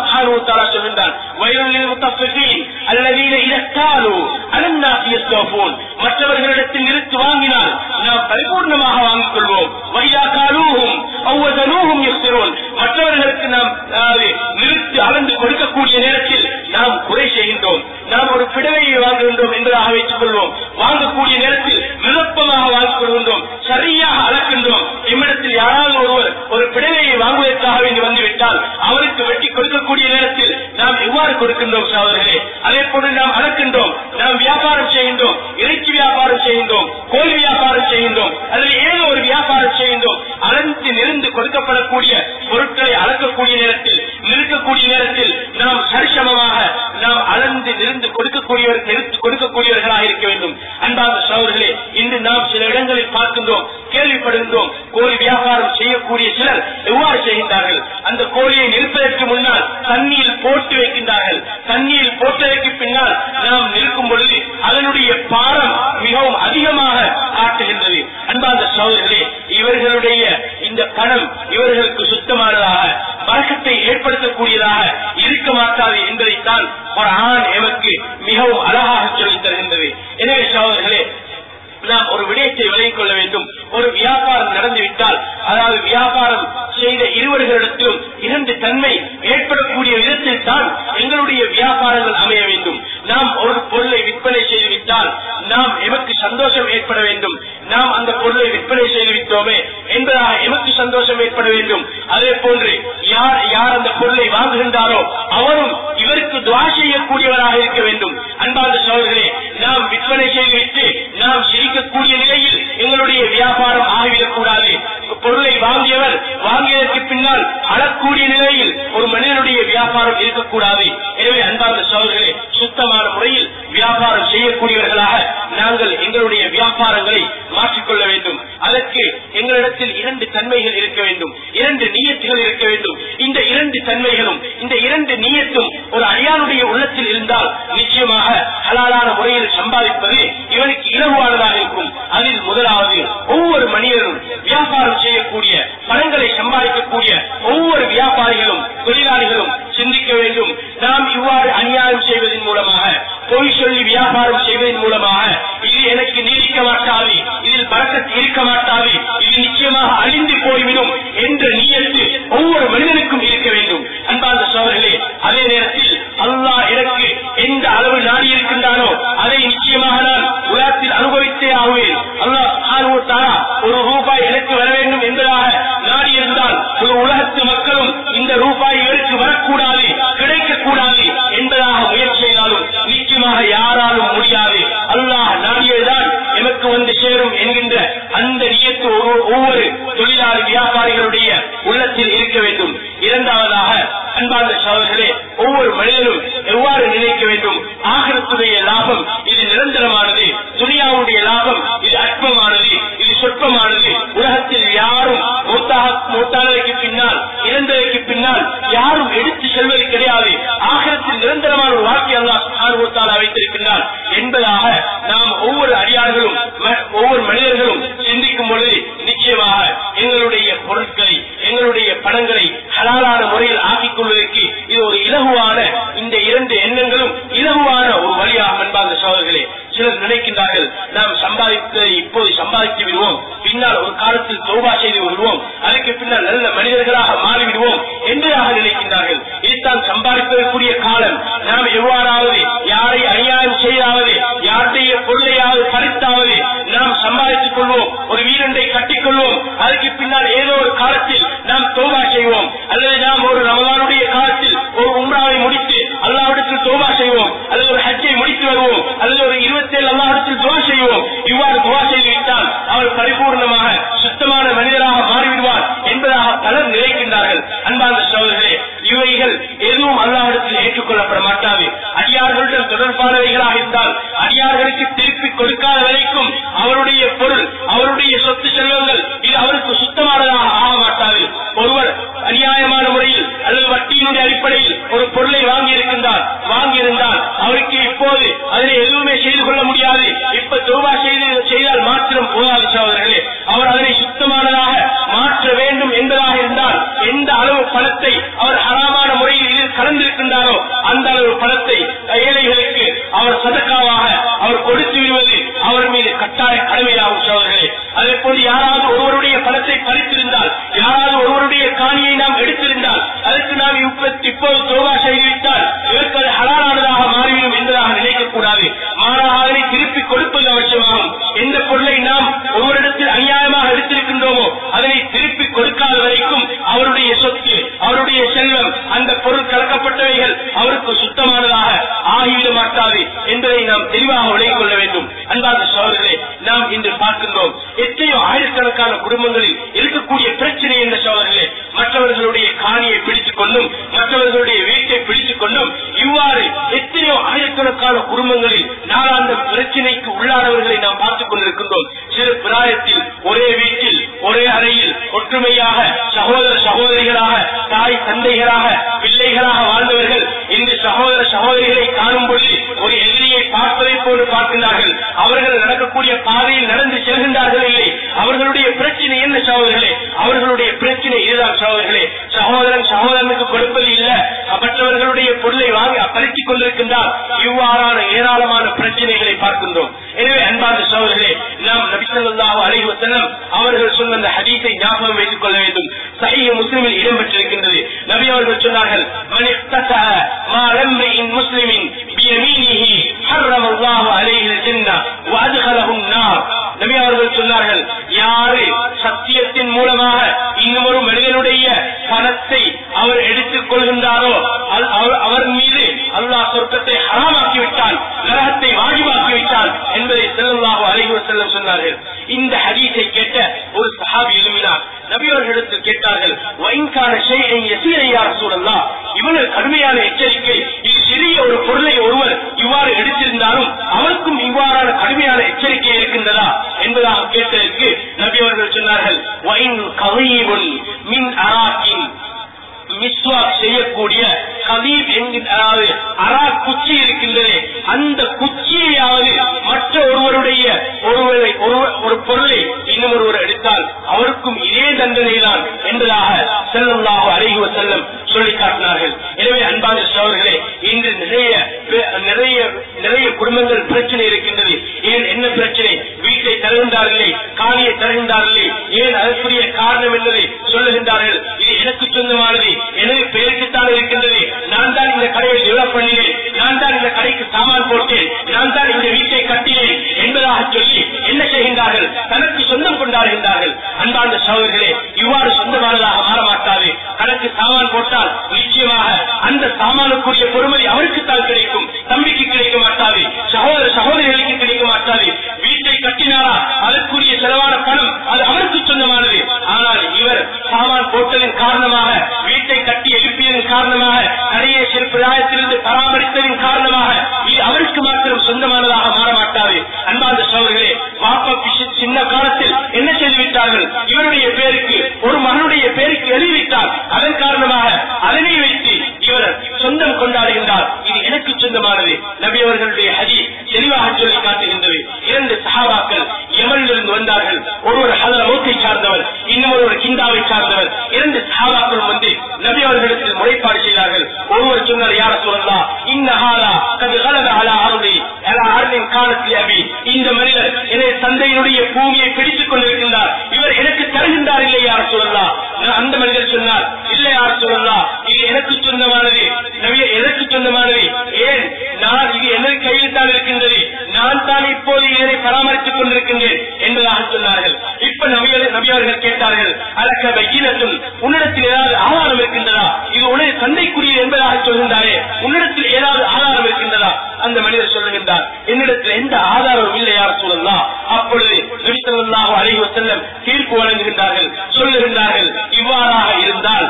சுப்ஹானஹு தஆலா சொல்கிறான், வயலுல் லில் முத்தஃபிஃபீன் அல்லதீன இதக்காலு அலன்னாஸ் யஸ்தஃபூன். மற்றவர்களிடத்தில் நிறுத்து வாங்கினால் நாம் பரிபூர்ணமாக வாங்கிக் கொள்வோம். வையா காலூஹும் அவ் வஸனூஹும் யக்ஸிரூன். மற்றவர்களுக்கு நாம் நிறுத்து அளந்து கொடுக்கக்கூடிய நேரத்தில் நாம் குறை செய்கின்றோம். நாம் ஒரு பிடவையை வாங்குகின்றோம் என்பதாக வைத்துக் கொள்வோம். வாங்கக்கூடிய நேரத்தில் விருப்பமாக வாங்கிக் கொள்கின்றோம், சரியாக அளக்கின்றோம். இம்மிடத்தில் யாராவது ஒருவர் ஒரு பிடவையை வாங்குவதற்காக வேண்டி வந்துவிட்டால் அவருக்கு வெட்டி கொடுக்கக்கூடிய நேரத்தில் நாம் எவ்வாறு கொடுக்கின்றோம் சகோதரர்களே? அதே போன்று நாம் அளக்கின்றோம். நாம் வியாபாரம் செய்கின்றோம், இறைச்சி வியாபாரம் செய்கின்றோம், கோழி வியாபாரம் செய்கின்றோம், அதில் ஏதோ ஒரு வியாபாரம் செய்கின்றோம். அளந்து நெருந்து கொடுக்கப்படக்கூடிய பொருட்களை அளக்கக்கூடிய நேரத்தில் நிறுக்கக்கூடிய நேரத்தில் நாம் சரிசமமாக நாம் அளந்து நிறுந்து கொடுக்கக்கூடியவர் நிறுத்து கொடுக்கக்கூடியவர்களாக இருக்க வேண்டும். அன்பார்ந்த சகோதரர்களே, இன்று நாம் சில இடங்களில் பார்க்கின்றோம், கேள்விப்படுகின்றோம். கோழி வியாபாரம் செய்யக்கூடிய சிலர் எவ்வாறு செய்கின்றார்கள்? அந்த கோழியை நிறுப்பதற்கு முன்னால் தண்ணீர் போட்டு வைக்கின்றார்கள். தண்ணீர் போட்டதற்கு பின்னால் நாம் நிற்கும் பொழுது அதனுடைய பாரம் மிகவும் அதிகமாக காட்டுகின்றது. அன்பார்ந்த சகோதரர்களே, இவர்களுடைய இந்த பணம் இவர்களுக்கு சுத்தமானதாக பரக்கத்தை ஏற்படுத்தக்கூடியதாக இருக்க மாட்டாது என்பதைத்தான் குர்ஆன் எமக்கு மிகவும் அழகாக சொல்லித் தருகின்றது. எனவே சகோதரர்களே, நாம் ஒரு விடயத்தை விலகிக் கொள்ள வேண்டும். ஒரு வியாபாரம் நடந்துவிட்டால், அதாவது வியாபாரம் செய்த இருவர்களிடத்திலும் இரண்டு தன்மை ஏற்படக்கூடிய விதத்தில் தான் எங்களுடைய வியாபாரங்கள் அமைய வேண்டும். நாம் ஒரு பொருளை விற்பனை செய்துவிட்டால் நாம் எமக்கு சந்தோஷம் ஏற்பட வேண்டும். நாம் அந்த பொருளை விற்பனை செய்து விட்டோமே என்பதாக எமக்கு சந்தோஷம் ஏற்பட வேண்டும். அதே போன்று யார் யார் அந்த பொருளை வாங்குகின்றாரோ அவரும் இவருக்கு துஆ செய்யக்கூடியவராக இருக்க வேண்டும். அன்பார்ந்த சகோதரர்களே, நாம் விற்பனை செய்துவிட்டு நாம் சிரிக்கக்கூடிய நிலையில் எங்களுடைய வியாபாரம் ஆகிவிடக் கூடாது. பொருளை வாங்கியவர் வாங்கியதற்கு பின்னால் அழக்கூடிய நிலையில் ஒரு மனிதனுடைய வியாபாரம் இருக்கக்கூடாது. எனவே அன்பார்ந்த சகோதரர்களே, சுத்தமான முறையில் வியாபாரம் செய்யக்கூடியவர்களாக நாங்கள் எங்களுடைய வியாபாரங்களை மாற்றிக்கொள்ள வேண்டும். அதற்கு எங்களிடத்தில் இரண்டு தன்மைகள் இருக்க வேண்டும், இரண்டு நியத்துகள் இருக்க வேண்டும். இந்த இரண்டு தன்மைகளும் இந்த இரண்டு நியத்தும் ஒரு அடியானுடைய உள்ளத்தில் இருந்தால் நிச்சயமாக ஹலாலான முறையில் சம்பாதிப்பது இவனுக்கு இலகுவானதாக இருக்கும். அதில் முதலாவது, ஒவ்வொரு மனிதனும் வியாபாரம் செய்யக்கூடிய பணங்களை சம்பாதிக்கக்கூடிய ஒவ்வொரு வியாபாரிகளும் தொழிலாளிகளும் சிந்திக்க வேண்டும். நாம் இவ்வாறு அநியாயம் செய்வதன் மூலமாக, பொய் சொல்லி வியாபாரம் செய்வதன் மூலமாக இது எனக்கு நீடிக்க மாட்டாது, இதில் பரக்கத் இருக்க மாட்டாது, இது நிச்சயமாக அழிந்து போய்விடும் என்ற நியத்து ஒவ்வொரு மனிதனுக்கும் இருக்க வேண்டும். அன்பார்ந்த சகோதரர்களே, அதே நேரத்தில் அல்லாஹ் எனக்கு எந்த அளவு நாடி இருக்கின்றானோ அதை நிச்சயமாக நான் உலகத்தில் அனுபவித்தே ஆகுவேன். அல்லாஹ் சுப்ஹானஹு வ தஆலா ஒரு ரூபாய் எனக்கு வர வேண்டும் என்பதாக நாடி இருந்தால் ஒரு உலகத்து மக்களும் இந்த ரூபாய் இவருக்கு வரக்கூடாது, கிடைக்கக்கூடாது என்பதாக முயற்சி செய்தாலும் நிச்சயமாக யாராலும் முடியாது. அல்லாஹ் நாடியதுதான் எமக்கு வந்து சேரும் என்கின்ற அந்த நியத்து ஒவ்வொரு தொழிலாளி வியாபாரிகளுடைய உள்ளத்தில் இருக்க வேண்டும். இரண்டாவதாக அன்பார்ந்த சகோதரர்களே, ஒவ்வொரு மனிதனும் எவ்வாறு நினைக்க வேண்டும்? ஆகிரத்துடைய லாபம் இது நிரந்தரமானது, துனியாவுடைய லாபம் இது அற்பமானது, இது சொற்பமானது. உலகத்தில் யாரும் மூத்தானதற்கு பின்னால் இறந்ததற்கு பின்னால் யாரும் எடுத்து செல்வது கிடையாது. ஆகிரத்தில் நிரந்தரமான ஒரு வாழ்க்கை அல்லாஹ் சுப்ஹானஹு வ தஆலா வைத்திருக்கின்றார் என்பதாக நாம் ஒவ்வொரு அடியார்களும் ஒவ்வொரு மனிதர்களும் சிந்திக்கும் பொழுது நிச்சயமாக எங்களுடைய பொருட்களை எங்களுடைய பணங்களை ஹலாலான முறையில் ஆக்கிக் கொள்வதற்கு இது ஒரு இலகுவான, இந்த இரண்டு எண்ணங்களும் இலகுவான ஒரு வழியாக அன்பார்ந்த சகோதரர்களே. சிலர் நினைக்கின்றார்கள், நாம் சம்பாதித்து இப்போது சம்பாதித்து விடுவோம், பின்னால் ஒரு காலத்தில் தௌபா செய்து விடுவோம், அதற்கு பின்னால் நல்ல மனிதர்களாக மாறிவிடுவோம் என்பதாக நினைக்கின்றார்கள். இதுதான் சம்பாதிப்பதற்குரிய காலம். நாம் எவ்வாறாவது யாரை அநியாயம் செய்தாவது, யாருடைய பொருளையாவது பறித்தாவது நாம் சம்பாதித்துக் கொள்வோம், ஒரு வீரண்டை கட்டிக் கொள்வோம், அதற்கு பின்னால் ஏதோ ஒரு காலத்தில் நாம் தௌபா செய்வோம், அல்லது நாம் ஒரு ரமலானுடைய காலத்தில் ஒரு உம்ராவை முடித்து அல்லாஹ்விடத்தில் தௌபா செய்வோம், அல்லது ஒரு ஹஜ்ஜை முடித்து வருவோம், அல்லது ஒரு இருபத்தி ஏழு அல்லாஹ்விடத்தில் துஆ செய்வோம். இவ்வாறு துஆ செய்துவிட்டால் அவர் பரிபூர்ணமாக சுத்தமான மனிதராக மாறிவிடுவார் என்பதாக பலர் நினைக்கின்றார்கள். அன்பார்ந்த சகோதரர்களே, இவைகள் எதுவும் அல்லாஹ்விடத்தில் ஏற்றுக்கொள்ளப்பட மாட்டாது. அடியார்களுடன் தொடர்பானவைகளாக இருந்தால் அடியார்களுக்கு திருப்பி கொடுக்காத வரைக்கும் அவருடைய பொருள், அவருடைய சொத்து செல்வங்கள் இது அவருக்கு சுத்தமானதாக ஆக மாட்டாது. ஒருவர் அநியாயமான முறையில் அல்லது வட்டியினுடைய அடிப்படையில் ஒரு பொருளை வாங்கி இருக்கின்றார், வாங்கியிருந்தால் அவருக்கு இப்போது அதனை எதுவுமே செய்து கொள்ள முடியாது. இப்ப தௌபா செய்து செய்தால் மாத்திரம் போதாது சகோதரர்களே, அவர் அதனை சுத்தமானதாக மாற்ற வேண்டும் என்பதாக இருந்தால் எந்த அளவு பணத்தை அவர் ஹராமான முறையில் இதில் கலந்திருக்கின்றார் இருக்கின்றாரோ அந்த அளவு பணத்தை ஏழைகளுக்கு அவர் சதக்காவாக அவர் கொடுத்து விடுவது அவர் மீது கட்டாய கடமையாகும் சோதர்களே. அதே போல் யாராவது ஒருவருடைய பணத்தை பறித்திருந்தால், யாராவது ஒருவருடைய காணியை நாம் எடுத்திருந்தால், அதற்கு நாம் இப்போது தோபா செய்துவிட்டால் இதற்கு அது ஹலாலானதாக மாறிவிடும் என்பதாக நினைக்கக்கூடாது. மாறாக அதனை திருப்பி கொடுப்பது அவசியமாகும். எந்த பொருளை நாம் ஒவ்வொருடத்தில் அநியாயமாக எடுத்திருக்கின்றோமோ அதனை திருப்பி கொடுக்காத வரைக்கும் அவருடைய சொத்து, அவருடைய செல்வம், அந்த பொருள் கலக்கப்பட்டவைகள் அவருக்கு சுத்தமானதாக ஆகிவிட மாட்டாது என்பதை நாம் தெளிவாக விளங்கிக் கொள்ள வேண்டும். அன்பார்ந்த சகோதரர்களே, நாம் இன்று பார்க்கின்றோம் எத்தனையோ ஆயிரக்கணக்கான குடும்பங்களில் இருக்கக்கூடிய பிரச்சனை என்ற சகோதரர்களே, மற்றவர்களுடைய காணியை பிடித்துக் கொண்டும் மற்றவர்களுடைய வீட்டை பிடித்துக் கொண்டும் இவ்வாறு எத்தனையோ ஆயிரக்கணக்கான குடும்பங்களில் நாளாந்த பிரச்சனைக்கு உள்ளானவர்களை நாம் பார்த்துக் கொண்டிருக்கின்றோம். சிறு பிராயத்தில் ஒரே வீட்டில் ஒரே அறையில் ஒற்றுமையாக சகோதர சகோதரிகளாக தாய் தந்தைகளாக பிள்ளைகளாக வாழ்ந்தவர்கள் இன்று சகோதர சகோதரிகளை காணும் பொழுது ஒரு எதிரியை பார்ப்பதை போன்று பார்க்கின்றார்கள். அவர்கள் நடக்கக்கூடிய பாதையில் நடந்து செல்கின்றார்கள் இல்லை. அவர்களுடைய பிரச்சனை என்ன சகோதரர்களே? அவர்களுடைய பிரச்சனை இதுதான் சகோதரர்களே. சகோதரன் சகோதரனுக்கு கொடுப்பது இல்லை, மற்றவர்களுடைய பொருளை வாங்கி பறித்துக் கொண்டிருக்கின்றார். இவ்வாறான ஏராளமான பிரச்சனைகளை பார்க்கின்றோம். எனவே அன்பார்ந்த சகோதரர்களே, நாம் நபி ஸல்லல்லாஹு அலைஹி வஸல்லம் அவர்கள் சொன்ன அந்த ஹதீஸை ஞாபகம் வைத்துக் கொள்ள வேண்டும். சஹீஹ் முஸ்லிமில் இடம்பெற்றிருக்கின்றது. நபி அவர்கள் சொன்னார்கள், மன் இக்தஸஅ மா லம்ரிஇன் முஸ்லிமின் பியமீனிஹி ஹர்ரமல்லாஹு அலைஹில் ஜன்னah வ அத்கலஹு அன்-நார். நபி அவர்கள் சொன்னார்கள், யாரு சத்தியத்தின் மூலமாக இன்னொரு மனிதனுடைய பணத்தை அவர் எடுத்துக் கொள்கின்றாரோ அவர் மீது அல்லாஹ் சொர்க்கத்தை ஹராமாக்கி விட்டான், நரகத்தை வாஜிபாக்கி விட்டான் என்பதை ஸல்லல்லாஹு அலைஹி வஸல்லம் சொன்னார்கள். இந்த ஹதீஸை கேட்ட ஒரு சஹாபி எழுப்பினார். நபி அவர்களிடத்தில் கேட்டார்கள், வைன்கான ஷைஅன் யஸீரன் யா ரசூலல்லாஹ், இவ்வளவு கடுமையான எச்சரிக்கை, இது சிறிய ஒரு பொருளை ஒருவர் இவ்வாறு எடுத்திருந்தாலும் அவருக்கும் இவ்வாறான கடுமையான எச்சரிக்கை இருக்கின்றதா என்பதாக கேட்டதற்கு நபி அவர்கள் சொன்னார்கள், வைன் கவீபுன் மின் அராக்கின், மிஸ்வாக் செய்யக்கூடிய கதீப் என்கிற அரா குச்சி இருக்கின்றது, அந்த குச்சியையாவது மற்ற ஒருவருடைய ஒருவரை ஒரு பொருளை இன்னும் ஒருவர் எடுத்தால் அவருக்கும் இதே தண்டனை தான் என்பதாக ஸல்லல்லாஹு அலைஹி வஸல்லம் சொல்லி காட்டினார்கள். எனவே அன்பான சகோதரர்களே, இன்று நிறைய நிறைய நிறைய குடும்பங்கள் பிரச்சனை இருக்கின்றது. ஏன் என்ன பிரச்சனை? வீட்டை தருகின்றார்களே, காணியை தருகின்றார்களே, ஏன் அதற்குரிய காரணம் என்பதை சொல்லுகின்றார்கள். இது எனக்கு சொந்தமானது, எனது பெயருக்குத்தான் இருக்கின்றது, நான் தான் இந்த கடையை டெவலப் பண்ணினேன், நான் தான் இந்த கடைக்கு சாமான் போட்டேன், நான் தான் இந்த வீட்டை கட்டினேன் என்பதாக சொல்லி என்ன செய்கின்றார்கள்? தனக்கு சொந்தம் கொண்டாடுகின்றார்கள். அன்பார்ந்த சகோதரர்களே, இவ்வாறு சொந்தமானதாக மாறமாட்டாது. தனக்கு சாமான் போட்டால் நிச்சயமாக அந்த சாமானுக்குரிய பொறுமதி அவருக்குத்தான் கிடைக்கும், தம்பிக்கு கிடைக்க மாட்டாது, சகோதர சகோதரிகளுக்கு கிடைக்க மாட்டாது. வீட்டை கட்டினாரா அதற்குரிய செலவான பணம் அது அவருக்கு சொந்தமானது. ஆனால் இவர் சாமான் போட்டதன் காரணமாக, வீட்டை கட்டி எழுப்பியதன் காரணமாக, கடையை சிறுபிராயத்திலிருந்து பராமரித்ததன் காரணமாக இது அவருக்கு மாத்திரம் சொந்தமானதாக மாறமாட்டாது. அன்பார்ந்த சகோதரர்களே, பாப்பா சின்ன காலத்தில் என்ன செய்துவிட்டார்கள்? இவருடைய பேருக்கு ஒரு மகனுடைய பேருக்கு எழுதிவிட்டார். அதன் காரணமாக அதனை வைத்து இவர் சொந்தம் கொண்டாடுகின்றார். இது எனக்கு சொந்தமானது. நபி அவர்களுடைய ஹதீஸ் தெளிவாக சொல்லி காட்டுகின்றது. இரண்டு சஹாபாக்கள் யமனிலிருந்து வந்தார்கள். ஒருவர் ஹதரமௌத்தை சார்ந்தவர், இன்னும் ஒருவர் கிந்தாவை சார்ந்தவர். இரண்டு சஹாபாக்கள் வந்து நபி அவர்களிடத்தில் முறைப்பாடு செய்தார்கள். ஒருவர் சொன்னார், யா ரசூலல்லாஹ், இன்ன ஹாதா கத் கலத அலா அர்தி அலா அர்தின் கானத் லி அபி, இந்த மனிதர் எனது தந்தையினுடைய பூமியை பிடித்துக் கொண்டிருக்கின்றார், இவர் எனக்கு தருகின்றார் இல்லை யா ரசூலல்லாஹ். அந்த மனிதர் சொன்னார், இல்லை யா ரசூலல்லாஹ், இது எனக்கு சொந்தமானது, நபியே எனக்கு சொந்தமானது. ஏன்? நான் இது எனது கையில் தான் இருக்கின்றது, நான் தான் இப்போது இதனை பராமரித்துக் கொண்டிருக்கின்றேன் என்பதாக சொன்னார்கள். இப்ப நபியவர்கள் கேட்டார்கள், அலக்க பையினத்தும், உன்னிடத்தில் ஏதாவது ஆதாரம் இருக்கின்றதா? இது உனது தந்தைக்குரியது என்பதாக சொல்கின்றாரே, உன்னிடத்தில் ஏதாவது ஆதாரம் இருக்கின்றதா? அந்த மனிதர் சொல்லுகின்றார், என்னிடத்தில் எந்த ஆதாரமும் இல்லை யா ரசூலல்லாஹ். அப்பொழுது நபி ஸல்லல்லாஹு அலைஹி வஸல்லம் தீர்ப்பு வழங்குகின்றார்கள், சொல்லுகின்றார்கள், இவ்வாறாக இருந்தால்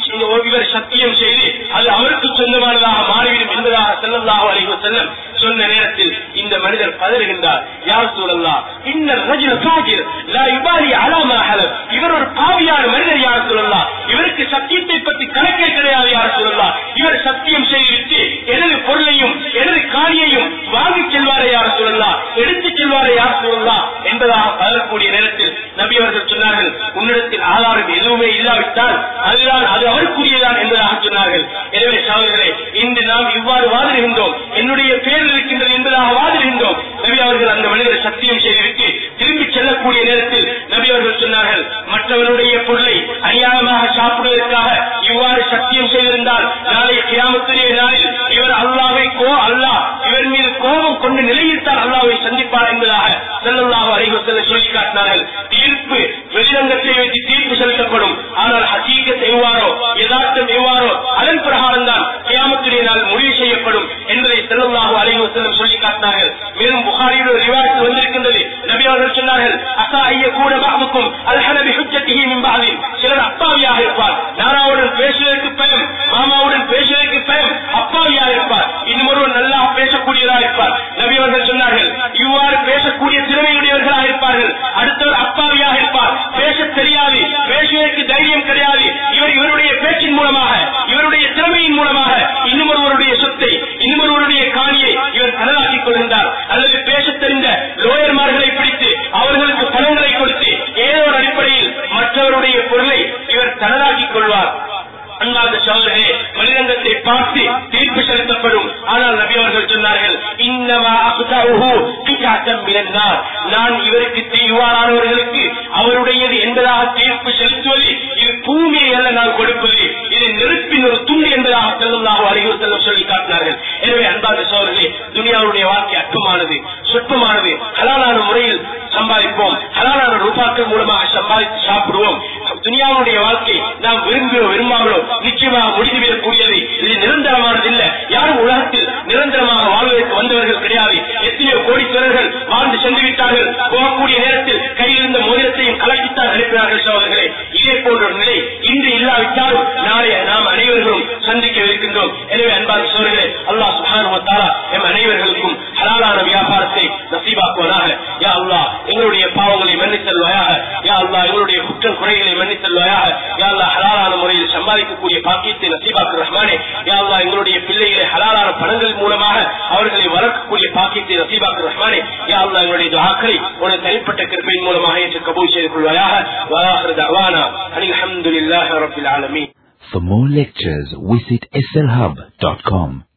இவர் சத்தியம் செய்து அது அவருக்கு சொந்தமானதாக மாறிவிடும் என்பதாக ஸல்லல்லாஹு அலைஹி வஸல்லம் சொன்ன நேரத்தில் இந்த மனிதர் பதறுகின்றார், யா ரசூலல்லாஹ், இன்னர் ரஜுல ஃபாஜிர் லா யுபாலி அலா மா ஹலப், இவர் ஒரு பாவியான மனிதர் யா ரசூலல்லாஹ், இவருக்கு சத்தியத்தை பற்றி கணக்கே கிடையாது யா ரசூலல்லாஹ். இவர் சத்தியம் செய்துவிட்டு எனது பொருளையும் எனது காணியையும் வாங்கி செல்வாரே யா ரசூலல்லாஹ், எடுத்துச் செல்வாரே யா ரசூலல்லாஹ் என்பதாக பதறக்கூடிய நேரத்தில் நபி அவர்கள் சொன்னார்கள், உன்னிடத்தில் ஆதாரம் எதுவுமே இல்லாவிட்டால் அதுதான் அது அவருக்குரியதான் என்பதாக சொன்னார்கள். எனவே சகோதரர்களே, இன்று நாம் இவ்வாறு வாதிடுகின்றோம், என்னுடைய பேரில் இருக்கின்றது என்பதாக வாதிடுகின்றோம். நபி அவர்கள் அந்த மனிதர் சத்தியம் செய்துவிட்டு திரும்பி செல்லக்கூடிய நேரத்தில் நபி அவர்கள் சொன்னார்கள், மற்றவருடைய பொருளை அநியாயமாக சாப்பிடுவதற்காக இவ்வாறு சத்தியம் செய்திருந்தால் நாளை கியாமத்துடைய நாளில் இவர் அல்லாஹ்வை கோ அல்லாஹ் இவர் மீது கோபம் கொண்டு நிலையில்தான் அல்லாஹ்வை சந்திப்பார் என்பதாக ஸல்லல்லாஹு அலைஹி வஸல்லம் சொல்லி காட்டினார்கள். தீர்ப்பு வெளிரங்கத்தை வைத்து தீர்ப்பு செலுத்தப்படும், ஆனால் ஹகீகத் எவ்வாறோ யதார்த்தம் எவ்வாறோ அதன் பிரகாரம் தான் கியாமத்துடைய நாள் முடிவு செய்யப்படும் என்பதை ஸல்லல்லாஹு அலைஹி வஸல்லம் சொல்லி காட்டினார்கள். மேலும் புகாரியில் ஒரு ரிவாயத் வந்திருக்கின்றது. நபி அவர்கள் சொன்னார்கள், அஸா ஐயகூன பஅதுக்கும் அல்ஹன பிஹுஜ்ஜத்திஹி மின் பஅதி. சிலர் அப்பாவியாக இருப்பார், நானாவுடன் பேசுவதற்கு பயம், மாமாவுடன் பேசுவதற்கு பயம், அப்பாவியாக இருப்பார். இன்னொருவர் நல்லா பேசக்கூடியதாக இருப்பார். நபி அவர்கள் சொன்னார்கள், இவ்வாறு பேசக்கூடிய திறமையுடையவர்களாக இருப்பார்கள். அடுத்தவர் அப்பாவியாக இருப்பார், பேச தெரியாது, பேசுவதற்கு தைரியம் கிடையாது. இவர் இவருடைய பேச்சின் மூலமாக இவருடைய திறமையின் மூலமாக இன்னொருவருடைய சொத்தை இன்னொருவருடைய காணியை இவர் கடலாக்கிக் கொள்கின்றார். அல்லது பேச தெரிந்த லோயர்மார்களை பிடித்து அவர்களுக்கு பணங்களை கொடுத்து ஏதோ ஒரு அடிப்படையில் மற்றவருடைய பொருளை இவர் கடலாக்கிக் கொள்வார். அன்பார்ந்த சகோதரர்களே, வெளிரங்கத்தை பார்த்து தீர்ப்பு செலுத்தப்படும். ஆனால் நபி அவர்கள் சொன்னார்கள், இன்னமா அக்தஹு கிதாத்தம் மினன் நார். நான் இவருக்கு தீவாரானவர்களுக்கு அவருடையது என்பதாக தீர்ப்பு செலுத்துவது இது பூமியை அல்ல நான் கொடுப்பது, இது நெருப்பின் ஒரு துண்டு என்பதாக ஸல்லல்லாஹு அலைஹி வஸல்லம் சொல்லி காட்டினார்கள். எனவே அன்பார்ந்த சகோதரர்களே, துனியாவுடைய வாழ்க்கை அற்பமானது, சொற்பமானது. ஹலாலான முறையில் சம்பாதிப்போம், ஹலாலான ரூபாக்கள் மூலமாக சம்பாதித்து சாப்பிடுவோம். துனியாவுடைய வாழ்க்கை நாம் விரும்பியோ விரும்பாமலோ நிச்சயமாக முடிந்துவிடக்கூடியது. இது நிரந்தரமானது இல்லை. யாரும் உலகத்தில் நிரந்தரமாக வாழ்வதற்கு வந்தவர்கள் கிடையாது. எத்தனையோ கோடீஸ்வரர்கள் வாழ்ந்து சென்று விட்டார்கள். போகக்கூடிய நேரத்தில் கையில் இருந்த மோதிரத்தையும் கலக்கித்தான் அனுப்பினார்கள். சகோதரர்களே, இதே போன்ற ஒரு நிலை இன்று இல்லாவிட்டாலும் நாளை நாம் அனைவர்களும் சந்திக்க இருக்கின்றோம். எனவே அன்பார்ந்த சகோதரர்களே, அல்லாஹ் சுப்ஹானஹு வ தஆலா எம் அனைவர்களுக்கும் ஹலாலான வியாபாரத்தை நசீபாக்குவானாக. யா அல்லாஹ், எங்களுடைய பாவங்களை மன்னித்தல்வாயாக. யா அல்லாஹ், எங்களுடைய குற்றம் குறைகளை மன்னித்தல்வாயாக. யா அல்லாஹ், ஹலாலான முறையில் சம்பாதிக்கக்கூடிய பாக்கியத்தை நசீபாக்கு ரஹ்மானே. யா அல்லாஹ், எங்களுடைய பிள்ளைகளை ஹலாலான பணங்கள் மூலமாக அவர்களை வளர்க்கக்கூடிய பாக்கியத்தை நசீபாக்கு ரஹ்மானே. யா அல்லாஹ், எங்களுடைய துஆக்களை உனது தனிப்பட்ட கிருபையின் மூலமாக ஏற்று கபூல் செய்து கொள்வாயாக. வ ஆகிரு தஅவானா அல்ஹம்துலில்லாஹி ரப்பில் ஆலமீன். For more lectures, visit S L Hub dot com.